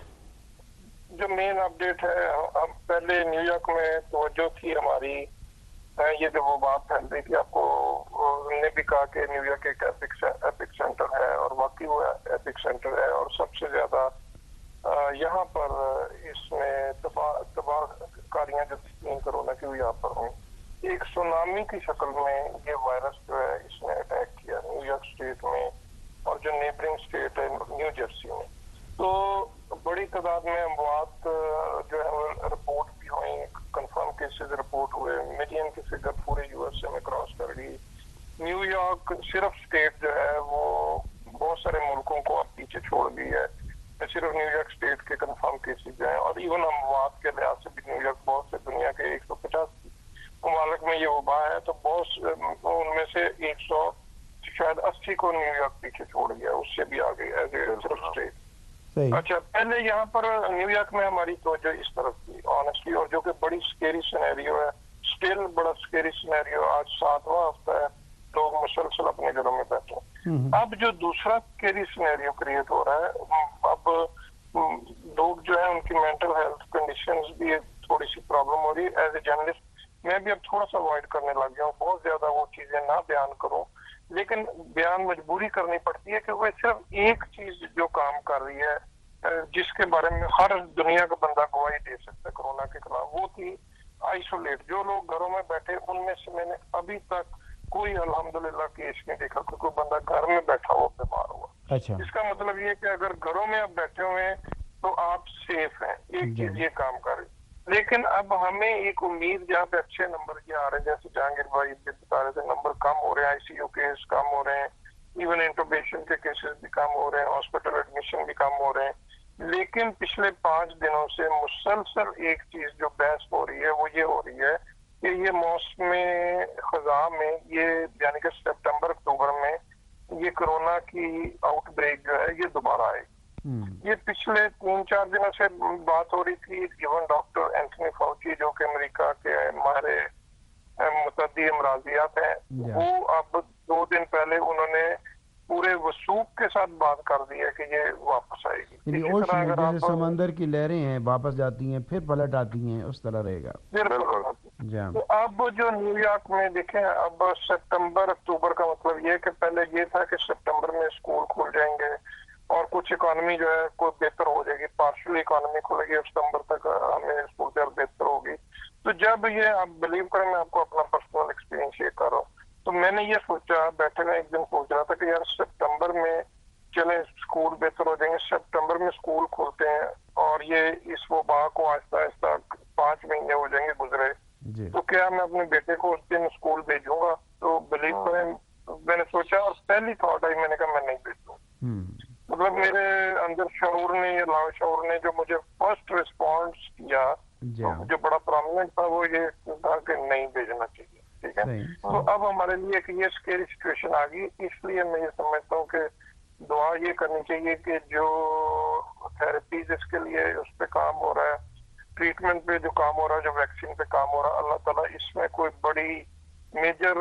जो मेन अपडेट है, हम पहले न्यूयॉर्क में तवज्जो थी हमारी, ये जो वो बात फैल रही थी, आपको نے بھی کہا کہ نیو یارک ایک ایپک ایپک سینٹر ہے اور واقعی وہ ایپک سینٹر ہے اور سب سے زیادہ یہاں پر اس میں تباہ تباہ کاریاں جو تین کرونا کی وہ یہاں پر ہوں. ایک سونامی کی شکل میں یہ وائرس جو ہے اس نے اٹیک کیا نیو یارک اسٹیٹ میں اور جو نیبرنگ اسٹیٹ ہے نیو جرسی میں. تو بڑی تعداد میں اموات جو ہے رپورٹ بھی ہوئیں, کنفرم کیسز رپورٹ ہوئے, ملین کی فگر پورے یو ایس اے میں کراس کر گئی. نیو یارک صرف اسٹیٹ جو ہے وہ بہت سارے ملکوں کو اب پیچھے چھوڑ گئی ہے. صرف نیو یارک اسٹیٹ کے کنفرم کیسز جو ہیں اور ایون اموات کے لحاظ سے بھی نیو یارک بہت سے دنیا کے ایک سو پچاس ممالک میں یہ وبا ہے تو بہت ان میں سے ایک سو شاید اسی کو نیو یارک پیچھے چھوڑ گیا, اس سے بھی آگے ایز اے صرف اسٹیٹ. اچھا پہلے یہاں پر نیو یارک میں ہماری توجہ اس طرف تھی آنیسٹلی, اور جو کہ بڑی سکیری سینیریو ہے, اسٹل بڑا سکیری سینیریو. آج ساتواں ہفتہ ہے, لوگ مسلسل اپنے گھروں میں بیٹھے ہیں. اب جو دوسرا سکیری سینیریو کریٹ ہو رہا ہے, اب لوگ جو ہے ان کی مینٹل ہیلتھ کنڈیشنز بھی تھوڑی سی پرابلم ہو رہی ہے. ایز اے جرنلسٹ میں بھی اب تھوڑا سا اوائڈ کرنے لگ گیا ہوں, بہت زیادہ وہ چیزیں نہ بیان کروں, لیکن بیان مجبوری کرنی پڑتی ہے کہ وہ صرف ایک چیز جو کام کر رہی ہے جس کے بارے میں ہر دنیا کا بندہ گواہی دے سکتا ہے کورونا کے خلاف, وہ تھی آئسولیٹ. جو لوگ گھروں میں بیٹھے ان میں سے میں نے ابھی تک کوئی الحمدللہ کیس نہیں دیکھا کہ کوئی بندہ گھر میں بیٹھا ہوا بیمار ہوا. اچھا, اس کا مطلب یہ کہ اگر گھروں میں آپ بیٹھے ہوئے ہیں تو آپ سیف ہیں, ایک چیز یہ کام کر رہی. لیکن اب ہمیں ایک امید جہاں پہ اچھے نمبر کے آ رہے ہیں, جیسے جہانگیر بھائی بھی بتا رہے تھے, نمبر کم ہو رہے ہیں, آئی سی یو کیس کم ہو رہے ہیں, ایون انٹوبیشن کے کیسز بھی کم ہو رہے ہیں, ہاسپٹل ایڈمیشن بھی کم ہو رہے ہیں. لیکن پچھلے پانچ دنوں سے مسلسل ایک چیز جو بحث ہو رہی ہے وہ یہ ہو رہی ہے کہ یہ موسم خزاں میں یہ یعنی کہ سپٹمبر اکتوبر میں یہ کورونا کی آؤٹ بریک جو ہے یہ دوبارہ آئے. یہ پچھلے تین چار دنوں سے بات ہو رہی تھی. ایون ڈاکٹر اینتھنی فاؤچی جو کہ امریکہ کے ماہر متعدی امراضیات ہیں, وہ اب دو دن پہلے انہوں نے پورے وثوق کے ساتھ بات کر دی ہے کہ یہ واپس آئے گی. یعنی اوشن میں جیسے سمندر کی لہریں ہیں واپس جاتی ہیں پھر پلٹ آتی ہیں, اس طرح رہے گا. تو اب جو نیو یارک میں دیکھیں, اب سپٹمبر اکتوبر کا مطلب یہ کہ پہلے یہ تھا کہ سپٹمبر میں اسکول کھل جائیں گے اور کچھ اکانومی جو ہے کوئی بہتر ہو جائے گی, پارشلی اکانومی کھلے گی, ستمبر تک ہمیں اسکول سے بہتر ہوگی. تو جب یہ آپ بلیو کریں, میں آپ کو اپنا پرسنل ایکسپیرینس شیئر کر رہا ہوں, تو میں نے یہ سوچا, بیٹھے میں ایک دن سوچ رہا تھا کہ یار سپٹمبر میں چلیں اسکول بہتر ہو جائیں گے, سپٹمبر میں اسکول کھولتے ہیں اور یہ اس وبا کو آہستہ آہستہ پانچ مہینے ہو جائیں گے گزرے, تو کیا میں اپنے بیٹے کو اس دن اسکول بھیجوں گا؟ تو بلیو کریں میں نے سوچا اور پہلی تھاٹ آئی, میں نے کہا میں نہیں بھیجوں. مطلب میرے اندر شعور نے یا لا شعور نے جو مجھے فرسٹ ریسپانس کیا جو بڑا پرومیننٹ تھا وہ یہ تھا کہ نہیں بھیجنا چاہیے. ٹھیک ہے, تو اب ہمارے لیے کہ یہ اسکیری سچویشن آ گئی, اس لیے میں یہ سمجھتا ہوں کہ دعا یہ کرنی چاہیے کہ جو تھراپیز اس کے لیے اس پہ کام ہو رہا ہے, ٹریٹمنٹ پہ جو کام ہو رہا ہے, جو ویکسین پہ کام ہو رہا ہے, اللہ تعالیٰ اس میں کوئی بڑی میجر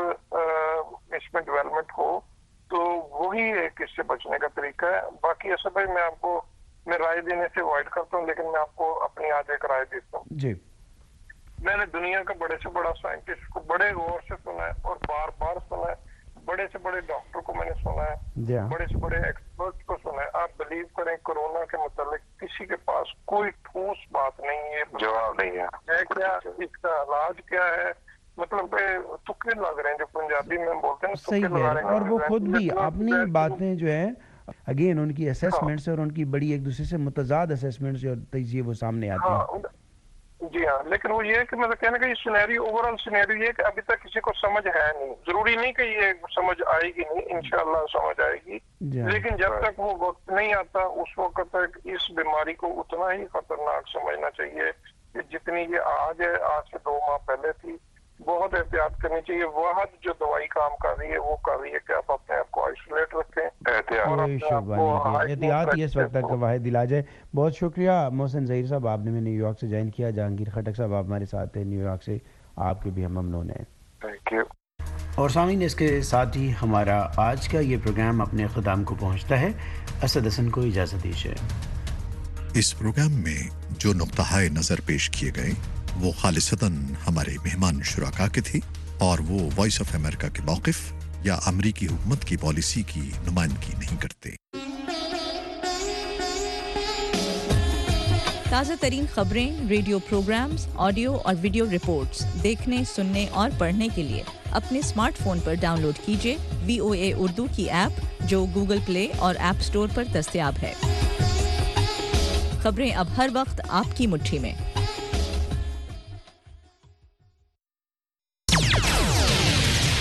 اس میں ڈیولپمنٹ ہو تو وہی ایک اس سے بچنے کا طریقہ ہے. باقی ایسا بھائی میں آپ کو میں رائے دینے سے اوائڈ کرتا ہوں, لیکن میں آپ کو اپنی آج ایک رائے دیتا ہوں. جی, میں نے دنیا کا بڑے سے بڑا سائنٹسٹ کو بڑے غور سے سنا ہے اور بار بار سنا ہے, بڑے سے بڑے ڈاکٹر کو میں نے سنا ہے, بڑے سے بڑے ایکسپرٹ کو سنا ہے. آپ بلیو کریں کورونا کے متعلق کسی کے پاس کوئی ٹھوس بات نہیں ہے, جواب نہیں ہے کیا اس کا علاج کیا ہے, مطلب تکے لگ رہے ہیں جو پنجابی میں بولتے ہیں, صحیح ہے. اور وہ خود بھی اپنی باتیں جو ہے اگین ان کی اسیسمنٹس اور ان کی بڑی ایک دوسرے سے متضاد اسیسمنٹس اور تجزیے وہ سامنے آتے ہیں. جی ہاں, لیکن وہ یہ کہ مطلب کہنے کا یہ سینیریو اوور آل سینیریو یہ کہ ابھی تک کسی کو سمجھ ہے نہیں. ضروری نہیں کہ یہ سمجھ آئے گی نہیں, انشاءاللہ سمجھ آئے گی, لیکن جب تک وہ وقت نہیں آتا اس وقت تک اس بیماری کو اتنا ہی خطرناک سمجھنا چاہیے کہ جتنی یہ آج ہے, آج سے دو ماہ پہلے تھی. بہت احتیاط کرنی چاہیے. واحد جو دوائی کام کر رہی ہے وہ کر رہی ہے کہ آپ اپنے آپ کو آئسولیٹ رکھیں, احتیاط ہی اس وقت تک واحد علاج ہے. بہت شکریہ محسن ظہیر صاحب, آپ نے میں نیو یارک سے جوائن کیا. جہانگیر خٹک صاحب آپ ہمارے ساتھ ہیں نیو یارک سے, آپ کے بھی ہم ممنون ہیں. Thank you. اور سامعین, اس کے ساتھ ہی ہمارا آج کا یہ پروگرام اپنے اختتام کو پہنچتا ہے. اسد حسن کو اجازت دیجیے. اس پروگرام میں جو نقطہ نظر پیش کیے گئے وہ خالصتاً ہمارے مہمان شرکا کے تھی اور وہ وائس آف امریکہ کے موقف या अमरीकी हुकूमत की पॉलिसी की नुमाइंदगी नहीं करते। ताज़ा तरीन खबरें, रेडियो प्रोग्राम्स, ऑडियो और वीडियो रिपोर्ट्स देखने, सुनने और पढ़ने के लिए अपने स्मार्टफोन पर डाउनलोड कीजिए वी ओ ए उर्दू की ऐप, जो गूगल प्ले और ऐप स्टोर पर दस्तयाब है। खबरें अब हर वक्त आपकी मुट्ठी में।